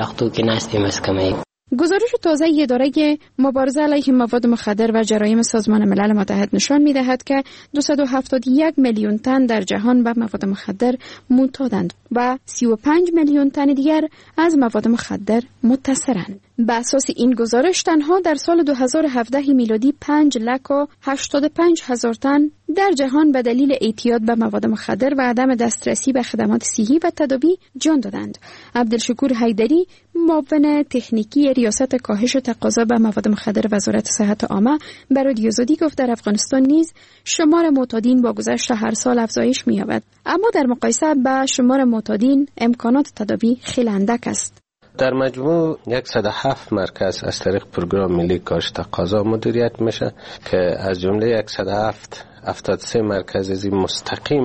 گزارش تازه اداره مبارزه علیه مواد مخدر و جرایم سازمان ملل متحد نشان می‌دهد که دویست و هفتاد و یک میلیون تن در جهان به مواد مخدر معتادند و سی و پنج میلیون تن دیگر از مواد مخدر متصرند. به اساس این گزارش تنها در سال دو هزار و هفده میلادی پنج لک و هشتاد و پنج هزار تن در جهان به دلیل اعتیاد به مواد مخدر و عدم دسترسی به خدمات صحی و تداوی جان دادند. عبدالشکور حیدری، معاون تکنیکی ریاست کاهش تقاضا به مواد مخدر وزارت صحت عامه، به رادیو زودی گفت در افغانستان نیز شمار معتادین با گذشت هر سال افزایش می‌یابد، اما در مقایسه با شمار معتادین امکانات تداوی خیلی اندک است. در مجموع صد و هفت مرکز از طریق پروگرام ملی کاهش تقاضا مدیریت میشه که از جمله صد و هفت افتاد و سه مرکز از این مستقیما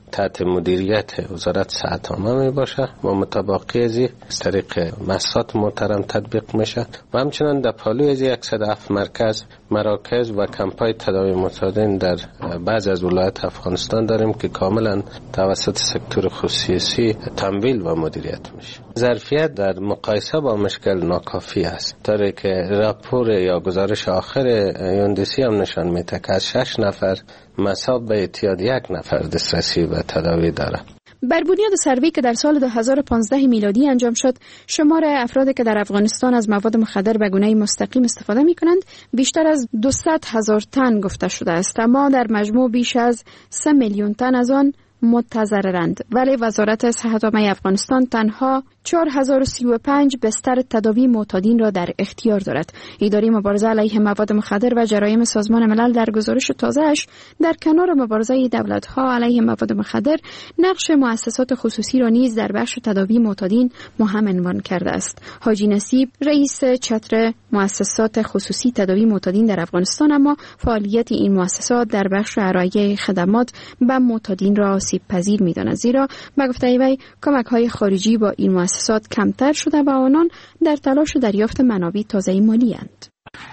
تحت مدیریت وزارت صحت عامه می باشه و متباقی از از طریق مؤسسات محترم تطبیق میشه و همچنان در پالوی از صد و هفت مرکز مراکز و کمپای تداوی متعادل در بعض از ولایات افغانستان داریم که کاملا توسط سکتور خصوصی تمویل و مدیریت میشه. ظرفیت در مقایسه با مشکل ناکافی است، طوری که راپور یا گزارش آخر یوندسی هم نشان میده که از شش نفر مصاب به اعتیاد یک نفر دسترسی به تداوی داره. بر بنیاد سروی که در سال دو هزار و پانزده میلادی انجام شد، شمار افرادی که در افغانستان از مواد مخدر به گونه مستقیم استفاده می کنند بیشتر از دویست هزار تن گفته شده است، اما در مجموع بیش از سه میلیون تن از آن متضررند. ولی وزارت صحت عامه افغانستان تنها چهار هزار و سی و پنج بستر تداوی معتادین را در اختیار دارد. اداره مبارزه علیه مواد مخدر و جرایم سازمان ملل در گزارش تازه‌اش در کنار مبارزه دولت‌ها علیه مواد مخدر، نقش مؤسسات خصوصی را نیز در بخش تداوی معتادین مهم عنوان کرده است. حاجی نصیب رئیس چتر مؤسسات خصوصی تداوی معتادین در افغانستان اما فعالیت این مؤسسات در بخش ارائه خدمات به معتادین را آسیب پذیر می‌داند، زیرا به گفته وی کمک‌های خارجی با این مؤسسات کمتر شده و آنان در تلاش دریافت منابع تازه مالی اند.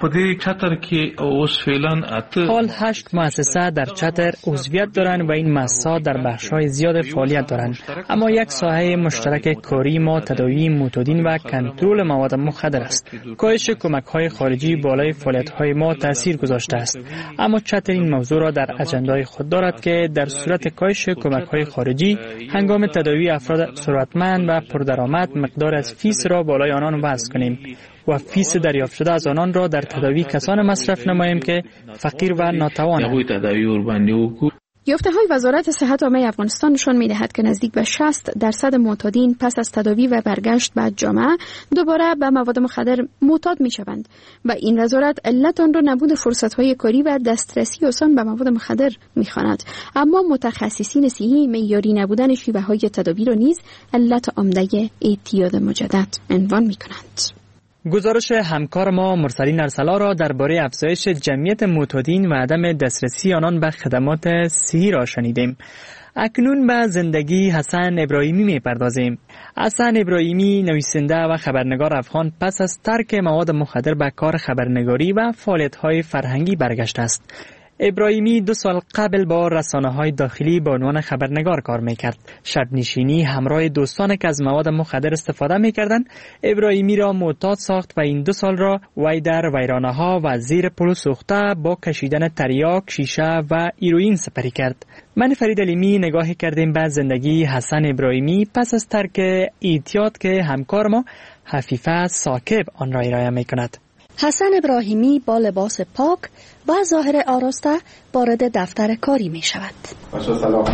حال هشت مؤسسه در چتر عضویت دارند و این مؤسسات در بخش‌های زیاد فعالیت دارند، اما یک ساحه مشترک کاری ما تداوی معتادین و کنترل مواد مخدر است. کاهش کمک‌های خارجی بالای فعالیت‌های ما تاثیر گذاشته است، اما چتر این موضوع را در اجندای خود دارد که در صورت کاهش کمک‌های خارجی هنگام تداوی افراد ثروتمند و پردرآمد مقدار از فیس را بالای آنان وضع کنیم و فیس دریافت شده از آنان را در تداوی کسان مصرف نماییم که فقیر و ناتوانند. یافته‌های وزارت صحت عامه افغانستان نشان می‌دهد که نزدیک به شصت درصد معتادین پس از تداوی و برگشت به جامعه دوباره به مواد مخدر معتاد می‌شوند و این وزارت علت آن را نبود فرصت‌های کاری و دسترسی آسان به مواد مخدر می‌خواند. اما متخصصین صحی معیاری نبودن شیوه‌های تداوی را نیز علت عمده اعتیاد مجدد عنوان می‌کنند. گزارش همکار ما مرسلین ارسلا را درباره افزایش جمعیت معتادین و عدم دسترسی آنان به خدمات صحی را شنیدیم. اکنون به زندگی حسن ابراهیمی می‌پردازیم. حسن ابراهیمی نویسنده و خبرنگار افغان پس از ترک مواد مخدر به کار خبرنگاری و فعالیت‌های فرهنگی برگشته است. ابراهیمی دو سال قبل با رسانه‌های داخلی به عنوان خبرنگار کار می‌کرد. شب نشینی همراه دوستان که از مواد مخدر استفاده می‌کردند، ابراهیمی را معتاد ساخت و این دو سال را وی در ویرانه‌ها و زیر پل سوخته با کشیدن تریاک، شیشه و هیروئین سپری کرد. من فرید علیمی نگاهی کردیم به زندگی حسن ابراهیمی پس از ترک اعتیاد که همکار ما حفیفه ثاقب آن را ارائه می‌کند. حسن ابراهیمی با لباس پاک و ظاهر آراسته وارد دفتر کاری می شود. سلام.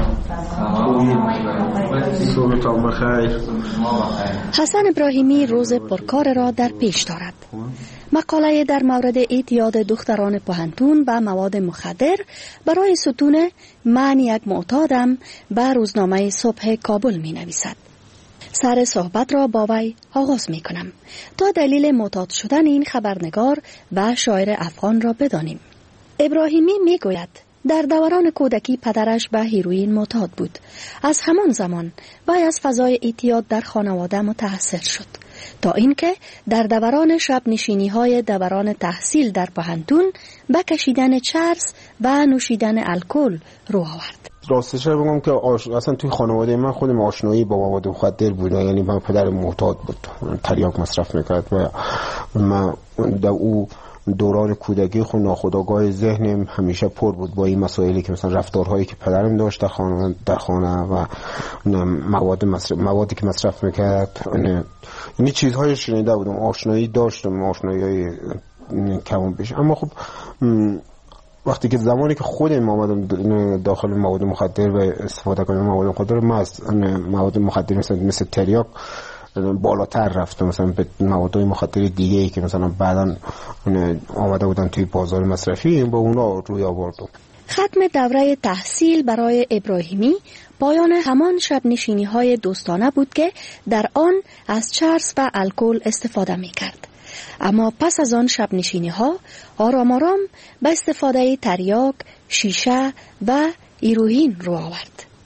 صبحتان بخیر. حسن ابراهیمی روز پرکار را در پیش دارد. مقاله در مورد اعتیاد دختران پوهنتون به مواد مخدر برای ستون من یک معتادم به روزنامه صبح کابل می نویسد. سر صحبت را با وی آغاز می کنم تا دلیل معتاد شدن این خبرنگار و شاعر افغان را بدانیم. ابراهیمی می گوید در دوران کودکی پدرش به هیروئین معتاد بود. از همان زمان وی از فضای اعتیاد در خانواده متاثر شد تا اینکه در دوران شب نشینی های دوران تحصیل در پوهنتون به کشیدن چرس و نوشیدن الکل رو آورد. راستش رو بگم که آش... اصلا توی خانواده من خودم آشنایی با مواد مخدر بود، یعنی من پدر معتاد بود، تریاک مصرف میکرد و من در او دوران کودکی خود ناخودآگاه ذهنم همیشه پر بود با این مسائلی که مثلا رفتارهایی که پدرم داشت در خانه در خانه و مواد مصرف موادی که مصرف میکرد، این چیزهای شنیده بودم، آشنایی داشتم، آشنایی کم بیش. اما خب وقتی که زمانی که خودم آمدم داخل مواد مخدر و استفاده کنم مواد مخدر، ما از مواد مخدر مثل مثل تریاک بالاتر رفتم، مثلا به موادهای مخدر دیگه ای که مثلا بعداً آمده بودن توی بازار مصرفی با اونا روی آوردم. ختم دوره تحصیل برای ابراهیمی پایان همان شب نشینی های دوستانه بود که در آن از چرس و الکل استفاده می کرد. اما پس از آن شب نشینی ها آرام آرام به استفاده تریاک، شیشه و هیروئین رو آورد.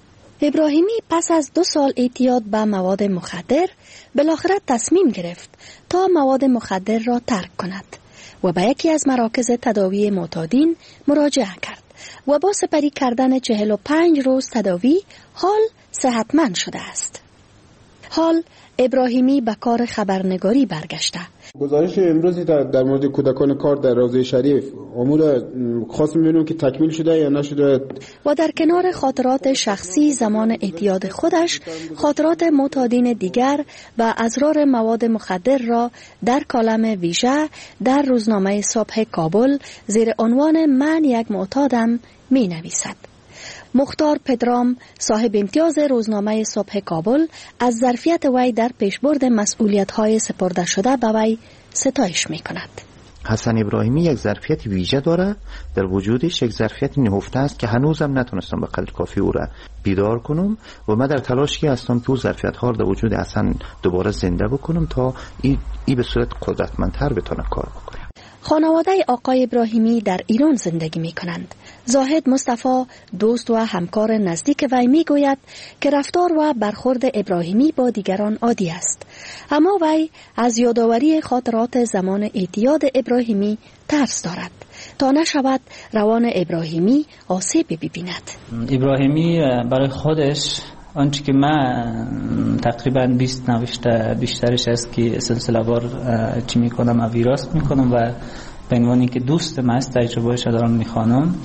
ابراهیمی پس از دو سال اعتیاد به مواد مخدر بالاخره تصمیم گرفت تا مواد مخدر را ترک کند و به یکی از مراکز تداوی معتادین مراجعه کرد و با سپری کردن چهل و پنج روز تداوی حال صحتمند شده است. حال ابراهیمی به کار خبرنگاری برگشته. گزارش امروزی در, در مورد کودکان کار در روضه شریف امور خاص می‌بینیم که تکمیل شده یا نشده. و در کنار خاطرات شخصی زمان اعتیاد خودش، خاطرات معتادین دیگر و اسرار مواد مخدر را در کالم ویژه در روزنامه صبح کابل زیر عنوان من یک معتادم می نویسد. مختار پدرام صاحب امتیاز روزنامه صبح کابل از ظرفیت وی در پیشبرد مسئولیت‌های سپرده شده به وی ستایش می‌کند. حسن ابراهیمی یک ظرفیت ویژه داره، در وجودش یک ظرفیت نهفته است که هنوزم نتونستم به قدر کافی او را بیدار کنم و من در تلاشی هستم که او ظرفیت ها در وجود حسن دوباره زنده بکنم تا این ای به صورت قدرتمندتر بتونه کار بکنه. خانواده آقای ابراهیمی در ایران زندگی می کنند. زاهد مصطفی دوست و همکار نزدیک وی می گوید که رفتار و برخورد ابراهیمی با دیگران عادی است، اما وی از یادآوری خاطرات زمان اعتیاد ابراهیمی ترس دارد تا نشود روان ابراهیمی آسیب ببیند. ابراهیمی برای خودش آنچه که من تقریبا بیست نوشته بیشترش است که سلسله وار چی میکنم و ویراست میکنم و به عنوانی که دوست من است تجربهش دارم میخوانم.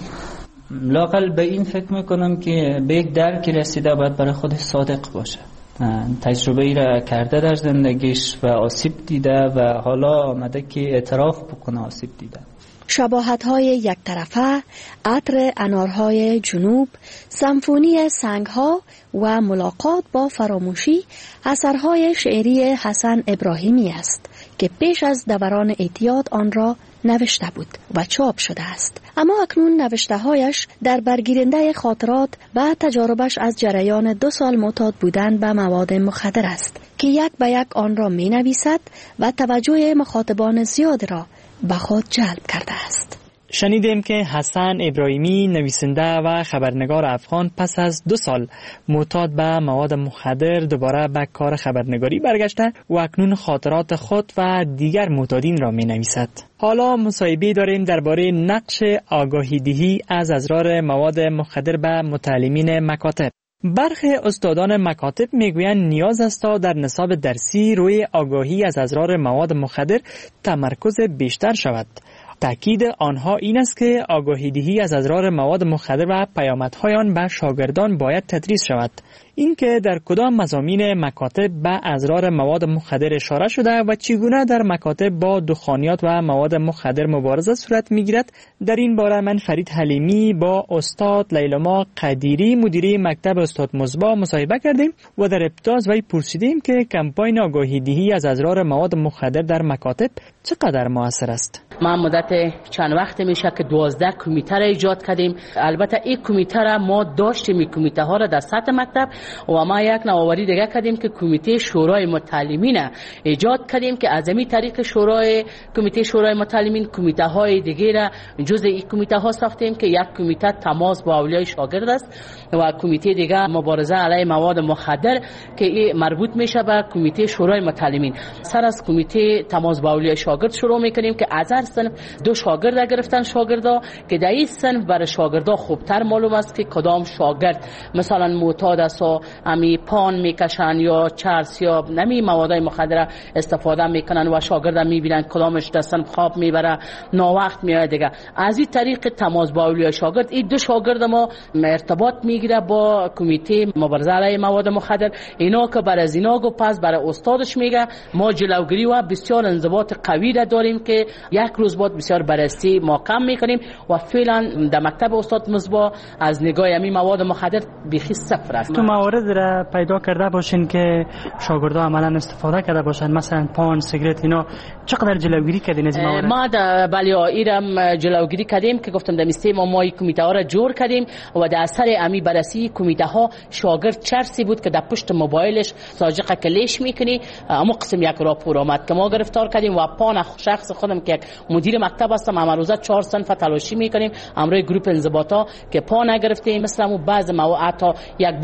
لااقل به این فکر میکنم که به یک درکی رسیده باید برای خودش صادق باشه. تجربه ای را کرده در زندگیش و آسیب دیده و حالا آمده که اعتراف بکنه آسیب دیده. شباهت‌های یک طرفه، عطر انارهای جنوب، سمفونی سنگ‌ها و ملاقات با فراموشی اثرهای شعری حسن ابراهیمی است که پیش از دوران اعتیاد آن را نوشته بود و چاپ شده است. اما اکنون نوشته‌هایش در برگیرنده خاطرات و تجاربش از جریان دو سال معتاد بودن به مواد مخدر است که یک به یک آن را می‌نویسد و توجه مخاطبان زیاد را به خود جلب کرده است. شنیدیم که حسن ابراهیمی نویسنده و خبرنگار افغان پس از دو سال معتاد به مواد مخدر دوباره به کار خبرنگاری برگشته و اکنون خاطرات خود و دیگر معتادین را می نویسد. حالا مصاحبه داریم درباره نقش آگاهی دهی از اسرار مواد مخدر به متعلمین مکاتب. برخی استادان مکاتب میگویند نیاز است تا در نصاب درسی روی آگاهی از اسرار مواد مخدر تمرکز بیشتر شود. تأکید آنها این است که آگاهی دهی از اسرار مواد مخدر و پیامدهای آن به شاگردان باید تدریس شود. اینکه در کدام مضامین مکاتب به اسرار مواد مخدر اشاره شده و چگونه در مکاتب با دخانیات و مواد مخدر مبارزه صورت میگیرد، در این باره من فرید حلیمی با استاد لیلما قدیری مدیره مکتب استاد مصباح مصاحبه کردیم و در ابتدا از وی پرسیدیم که کمپاین آگاهی دهی از اسرار مواد مخدر در مکاتب چقدر موثر است. ما مدت چند وقت میشه که دوازده کمیته را ایجاد کردیم. البته این کمیته را ما داشتیم، این کمیته ها را در سطح مکتب و ما یک نوآوری دیگه کردیم که کمیته شورای متعلمین ایجاد کردیم که از این طریق شورای کمیته شورای متعلمین کمیته های دیگه را جزء این کمیته ها ساختیم که یک کمیته تماس با اولیای شاگرد است و کمیته دیگه مبارزه علیه مواد مخدر که این مربوط میشه به کمیته شورای متعلمین. سر از کمیته تماس با اولیای شاگرد شروع میکنیم که از هر صنف دو شاگرد گرفتن شاگردا که در این صنف برای شاگردا خوبتر معلوم است که کدام شاگرد مثلا معتاد است و امی پان میکشن یا چرس یا نمی موادای مخدر استفاده میکنن و شاگردا میبینن کدامش دستن خواب میبره ناوقت میاد دیگه. از این طریق تماس با اولیای شاگرد این دو شاگرد ما ارتباط میگیره با کمیته مبارزه علیه مواد مخدر. اینا که برای از اینا گو پس برای استادش میگه ما جلوگیری و بسیار انضباط قوی را داریم که یک روز بعد بسیار بررسی محکم میکنیم و فعلا در مکتب استاد مصباح از نگاه همین مواد مخدر بیخی صفر است. تو موارد را پیدا کرده باشین که شاگردها عملا استفاده کرده باشن، مثلا پان، سیگرت، اینا چقدر جلوگیری کردین از موارد؟ ما در بله ایرم جلوگیری کردیم که گفتم در میسته ما ما کمیته ها را جور کردیم و در اثر امی بررسی کمیته ها شاگرد چرسی بود که در پشت موبایلش ساجقه کلیش میکنی اما قسم یک راپور آمد که ما گرفتار کردیم و پان شخص خودم که مدیر مکتب هستم اما روزه چهار صنف تلاشی میکنیم امروی گروپ انضباطا که پا نگرفتیم مثلا بعض مواد تا یک بوتل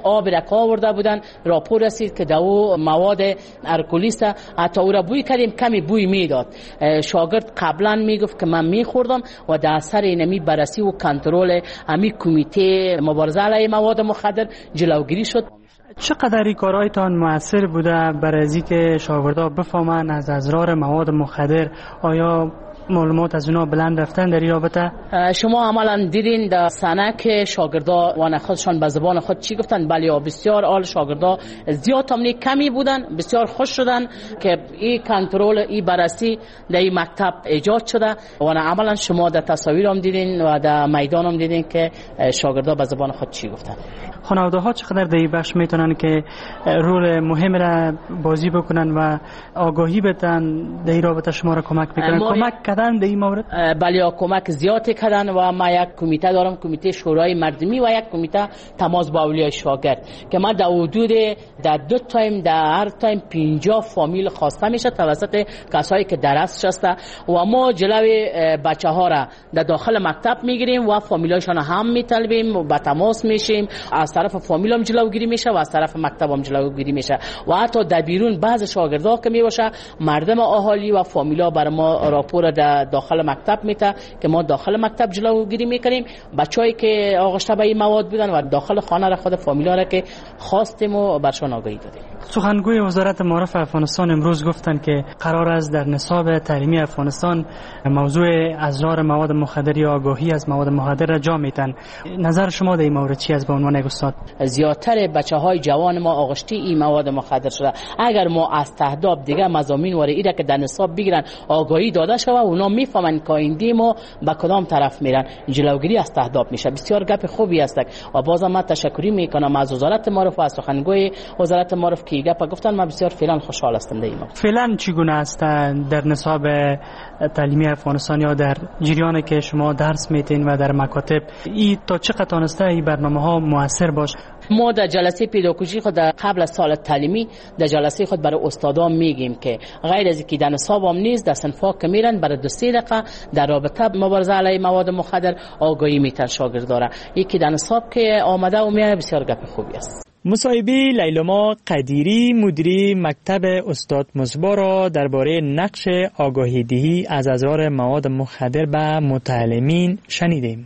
آب را که آورده بودن راپور رسید که دو مواد الکلیست، حتی او را بوی کردیم کمی بوی میداد. شاگرد قبلا میگفت که من میخوردم و در اثر اینمی بررسی و کنترل امی کمیته مبارزه علیه مواد مخدر جلوگیری شد. چقدر این کارهایتان مؤثر بوده برای از اینکه شاگردها بفهمن از اضرار مواد مخدر؟ آیا معلومات از اونا بلند رفتن در این رابطه؟ شما عملا دیدین در سنه که شاگردا وان خودشان به زبان خود چی گفتن؟ بله بسیار عال شاگردا زیاد همنی کمی بودن، بسیار خوش شدن که این کنترل این بررسی در این مکتب ایجاد شده. وان عملا شما در تصاویر هم دیدین و در میدان هم دیدین که شاگردا به زبان خود چی گفتن. خانواده ها چقدر در این بخش میتونن که رول مهم را بازی بکنن و آگاهی بدن در این رابطه شما را کمک بکنن؟ کمک کردن در این مورد؟ بله کمک زیادی کردن و ما یک کمیته دارم، کمیته شورای مردمی و یک کمیته تماس با اولیای شاگرد که ما در حدود در دو تایم در هر تایم پنجاه فامیل خواسته میشه توسط کسایی که درس شسته و ما جلوی بچه ها را در داخل مکتب میگیریم و فامیلاشون هم میطلبیم و با تماس میشیم. از طرف فامیل هم جلوگیری میشه و از طرف مکتب هم جلوگیری میشه و حتی در بیرون بعض شاگردا که میباشه مردم اهالی و فامیلا بر ما راپور در داخل مکتب میته که ما داخل مکتب جلوگیری میکنیم. بچه‌ای که آغشته به این مواد بودن و داخل خانه را خود فامیلا را که خواستیم و برشان آگاهی دادیم. سخنگوی وزارت معارف افغانستان امروز گفتند که قرار است در نصاب تعلیمی افغانستان موضوع اضرار مواد مخدر یا آگاهی از مواد مخدر را جا میتن. نظر شما در این مورد چی است به عنوان یک استاد؟ زیادتر بچه‌های جوان ما آغشته این مواد مخدر شده. اگر ما از تهداب دیگه مضامین واره ایره که در نصاب بگیرن آگاهی داده شود و اونا میفهمن که آینده ما به کدام طرف میرن، جلوگیری از تهداب میشه. بسیار گپ خوبی است و بازم من تشکری میکنم از وزارت معارف و از سخنگوی وزارت معارف که گپ گفتن. من بسیار فعلا خوشحال هستم. دیما فعلا چگونه است در نصاب تعلیمی افغانستان یا در جریانی که شما درس میتین و در مکاتب ای تا چقدر تانسته این برنامه ها موثر باشه؟ ما در جلسه پیداگوژی خود در قبل از سال تعلیمی در جلسه خود برای استادان میگیم که غیر از اینکه در نصاب هم نیست در صنفا که میرن برای دو سه دقیقه در رابطه مبارزه علیه مواد مخدر آگاهی میتن شاگردارا. یکی در نصاب که آمده و میاد بسیار گپ خوبی است. مصاحبه لیلما قدیری مدیری مکتب استاد مصباح را درباره نقش آگاهی دهی از اضرار مواد مخدر به متعلمین شنیدیم.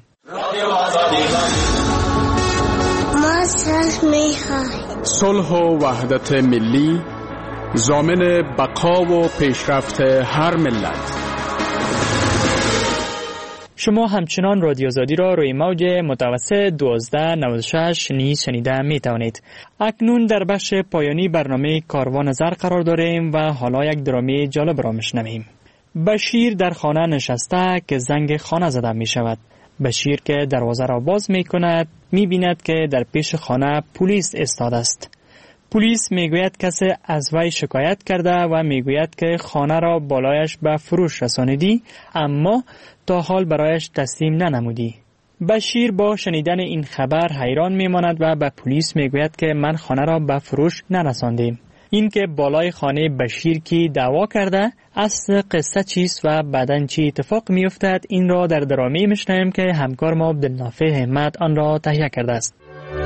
ما صلح میخواهیم. صلح و وحدت ملی ضامن بقا و پیشرفت هر ملت. شما همچنان رادیو آزادی را روی موج متوسط دوازده نود و شش نیز شنیده می توانید. اکنون در بخش پایانی برنامه کاروان زر قرار داریم و حالا یک درامه جالب را میشنویم. بشیر در خانه نشسته که زنگ خانه زده می شود. بشیر که دروازه را باز می کند می بیند که در پیش خانه پلیس ایستاده است. پلیس میگوید کسی از وی شکایت کرده و میگوید که خانه را بالایش به فروش رسانیدی اما تا حال برایش تسلیم ننمودی. بشیر با شنیدن این خبر حیران میماند و به پلیس میگوید که من خانه را به فروش نرساندم. این که بالای خانه بشیر کی دعوا کرده اصل قصه چیست و بعداً چی اتفاق میافتد این را در درامه میشنویم که همکار ما عبدالنافع همت آن را تهیه کرده است.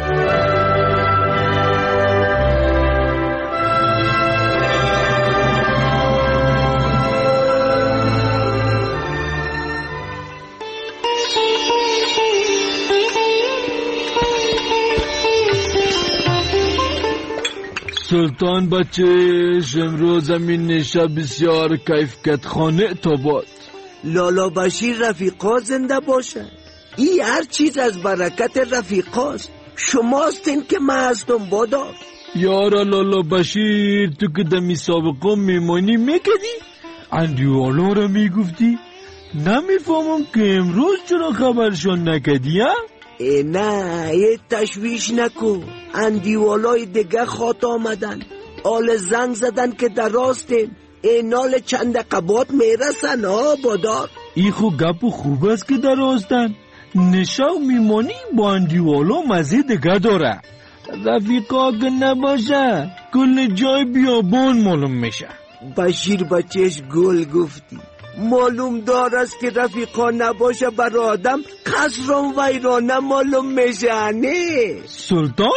سلطان بچهش امروز همین نشه بسیار کیف کت خانه تا باد. لالا بشیر رفیقا زنده باشه. ای هر چیز از برکت رفیقاست. شماستین که من هستم بادا. یارا لالا بشیر تو که دمی سابقا میمانی میکدی اندیوالا را میگفتی نمیفهمم که امروز چرا خبرشون نکدی ها؟ ای نه یه تشویش نکن. اندیوالای دیگه خاط آمدن آل زنگ زدن که در راستیم اینال چند قبات میرسن ها بادار. ای خو گپ خوب است که در راستن نشاو میمانی با اندیوالا مزه دیگه داره. رفیقا که نباشه کل جای بیابان معلوم میشه. بشیر بچهش گل گفتی. معلوم دار است که رفیقا نباشه بر آدم قصران ویرانه معلوم میشه. نه سلطان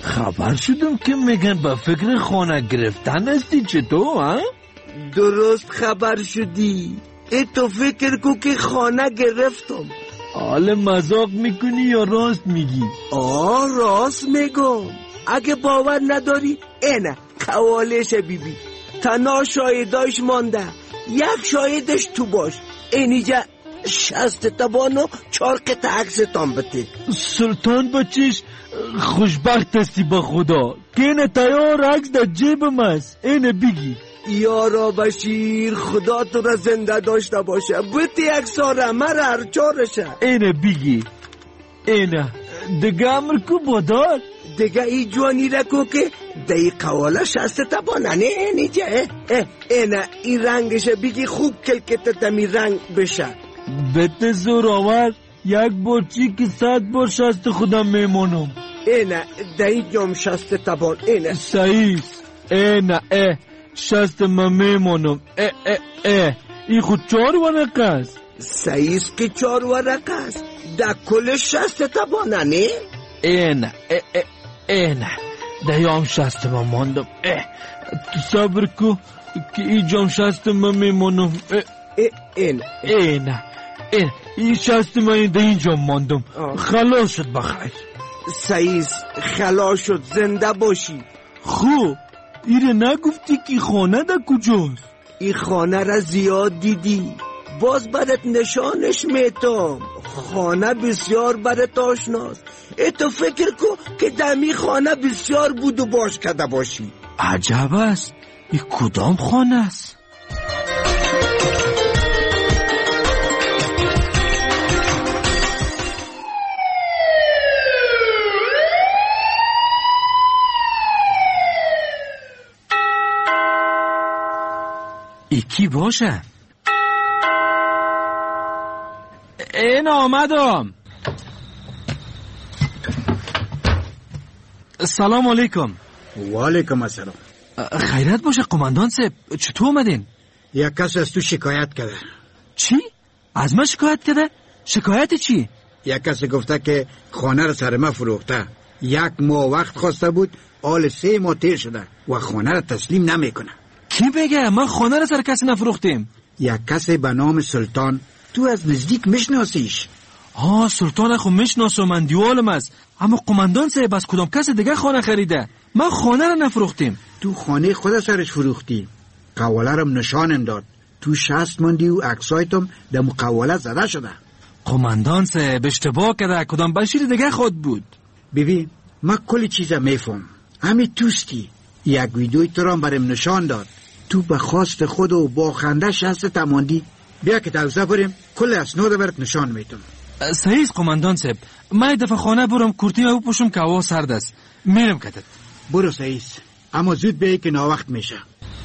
خبر شدم که میگن با فکر خانه گرفتن هستی. چطور ها؟ درست خبر شدی. ای تو فکر کو که خانه گرفتم. حال مذاق میکنی یا راست میگی؟ آه راست میگم. اگه باور نداری اینه قوالش بیبی. تنها شاهداش مانده. یک شاهدش تو باش. اینجا شست تبانو چار قطع عکستان بده. سلطان بچش خوشبخت هستی با خدا که اینه تیار عکس در جیبم است. اینه بگی. یارا بشیر خدا تو را زنده داشته باشه. بوتی اکساره مرا هرچارشه. اینه بگی. اینه دیگه امر کو بادار. دیگه ای جوانی را کو که دی قواله شست تبانه نه اینجا. اینه ای رنگش بگی خوب کلکت تمی رنگ بشه. بته زور آور یک برچی که صد بار شست خودم میمونم. اینه دی جام شست تبان. اینه سعیس. اینه اه شست من میمونم. اه اه اه ای خود چار ورقه است. سعیس که چار ورقه است. در کل شست تبانه نه؟ اینه اه اه اینه دیام شست من ماندم. اه تو صبر کو که ای جام شست من میمونم. اه اینه اینه این این شست من در اینجا ماندم. خلاص شد بخیر. سعیس خلاص شد. زنده باشی. خوب ایره نگفتی که خانه در کجاست؟ این خانه را زیاد دیدی. باز برات نشانش میتم. خانه بسیار برات آشناست. ای تو فکر کو که دمی خانه بسیار بود و باش کده باشی. عجب است. این کدام خانه است؟ کی باشه؟ این آمدم. سلام علیکم. و علیکم السلام. خیرت باشه قماندان صاحب. چطور اومدین؟ یک کس از تو شکایت کرده. چی؟ از من شکایت کرده؟ شکایت چی؟ یک کسی گفته که خانه را سر ما فروخته. یک ماه وقت خواسته بود. حال سه ماه تیر شده و خانه را تسلیم نمیکنه. کی بگه؟ ما خانه را سر کسی نفروختیم. یک کسی به نام سلطان. تو از نزدیک میشناسیش؟ آه سلطان خو میشناسم. من دیوالم است. اما قماندان صاحب از کدام کس دیگه خانه خریده؟ ما خانه را نفروختیم. تو خانه خود سرش فروختی. قواله رم نشانم داد. تو شست ماندی و عکسایتم در مقواله زده شده. قماندان صاحب اشتباه کرده. کدام بشیر دیگه خود بود. ببین ما کلی چیزا میفهم. همین توستی. یک ویدیوی تو را برم نشان داد. تو به خواست خود و با خنده شست تماندی. بیا که دوزه بریم کل اسناد برات نشان میتونم. صحیح قماندان صاحب. من دفعه خانه برم کرتی و بپوشم که هوا سرد است. میرم کتت. برو صحیح. اما زود بیایی که ناوقت میشه.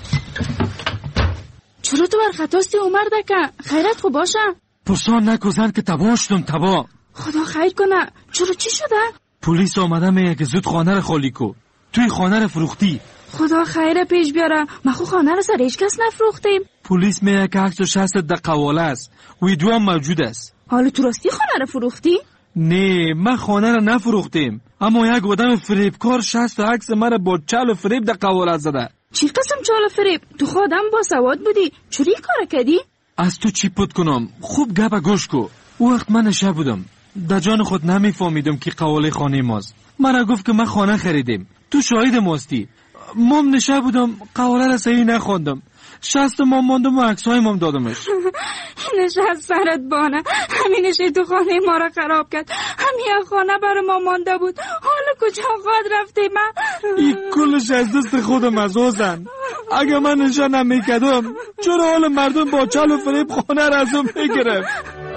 چرا تو بر خطاستی عمر دکه؟ خیرت خوب باشه؟ پرسان نکو زن که تباه شدم تباه. خدا خیر کنه. چرا چی شده؟ پلیس آمده میگه که زود خانه رو خالی کو. توی خانه رو فروختی. خدا خیر پیش بیاره. ما خو خانه رو سر هیچ کس نفروختیم. پلیس میگه که عکس و شست در قواله است. ویدیو هم موجود است. حالا تو راستی خانه رو فروختی؟ نه ما خانه رو نفروختیم. اما یک آدم فریبکار شست و عکس مرا با چال و فریب در قواله زده. چی قسم چال و فریب؟ تو خودم با سواد بودی. چوری کار کردی؟ از تو چی پد کنم؟ خوب گپ گوش کو. او وقت من نشه بودم. در جان خود نمیفهمیدم که قواله خانه ماست. مرا گفت که ما خانه خریدیم. تو شاهد ماستی. مام نشه بودم قواله را صحیح نخوندم. شست مام ماندم و عکسای مام دادمش. نشست سرت بانه. همینش تو خانه ما را خراب کرد. همین خانه برای ما مانده بود. حالا کجا خود رفته من؟ این کلش از دست خودم از اوزن. اگه من نشه نمیکدم چرا حال مردم با چال و فریب خانه را ازم میگرفت؟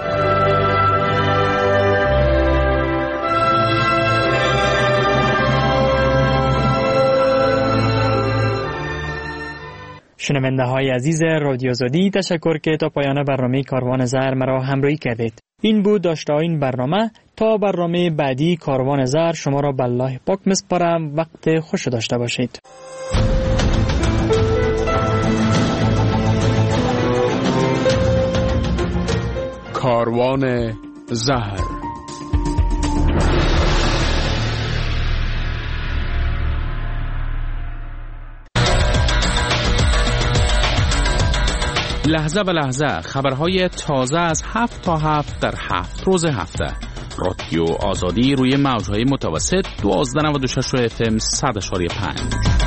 شنونده های عزیز رادیو زادی، تشکر که تا پایان برنامه کاروان زر مرا همراهی کردید. این بود داشته این برنامه. تا برنامه بعدی کاروان زر شما را به الله پاک میسپارم. وقت خوش داشته باشید. کاروان زهر. لحظه به لحظه خبرهای تازه از هفت تا هفت در هفت روز هفته. رادیو آزادی روی موجهای متوسط دوازده نود و شش اف ام صد و پنج.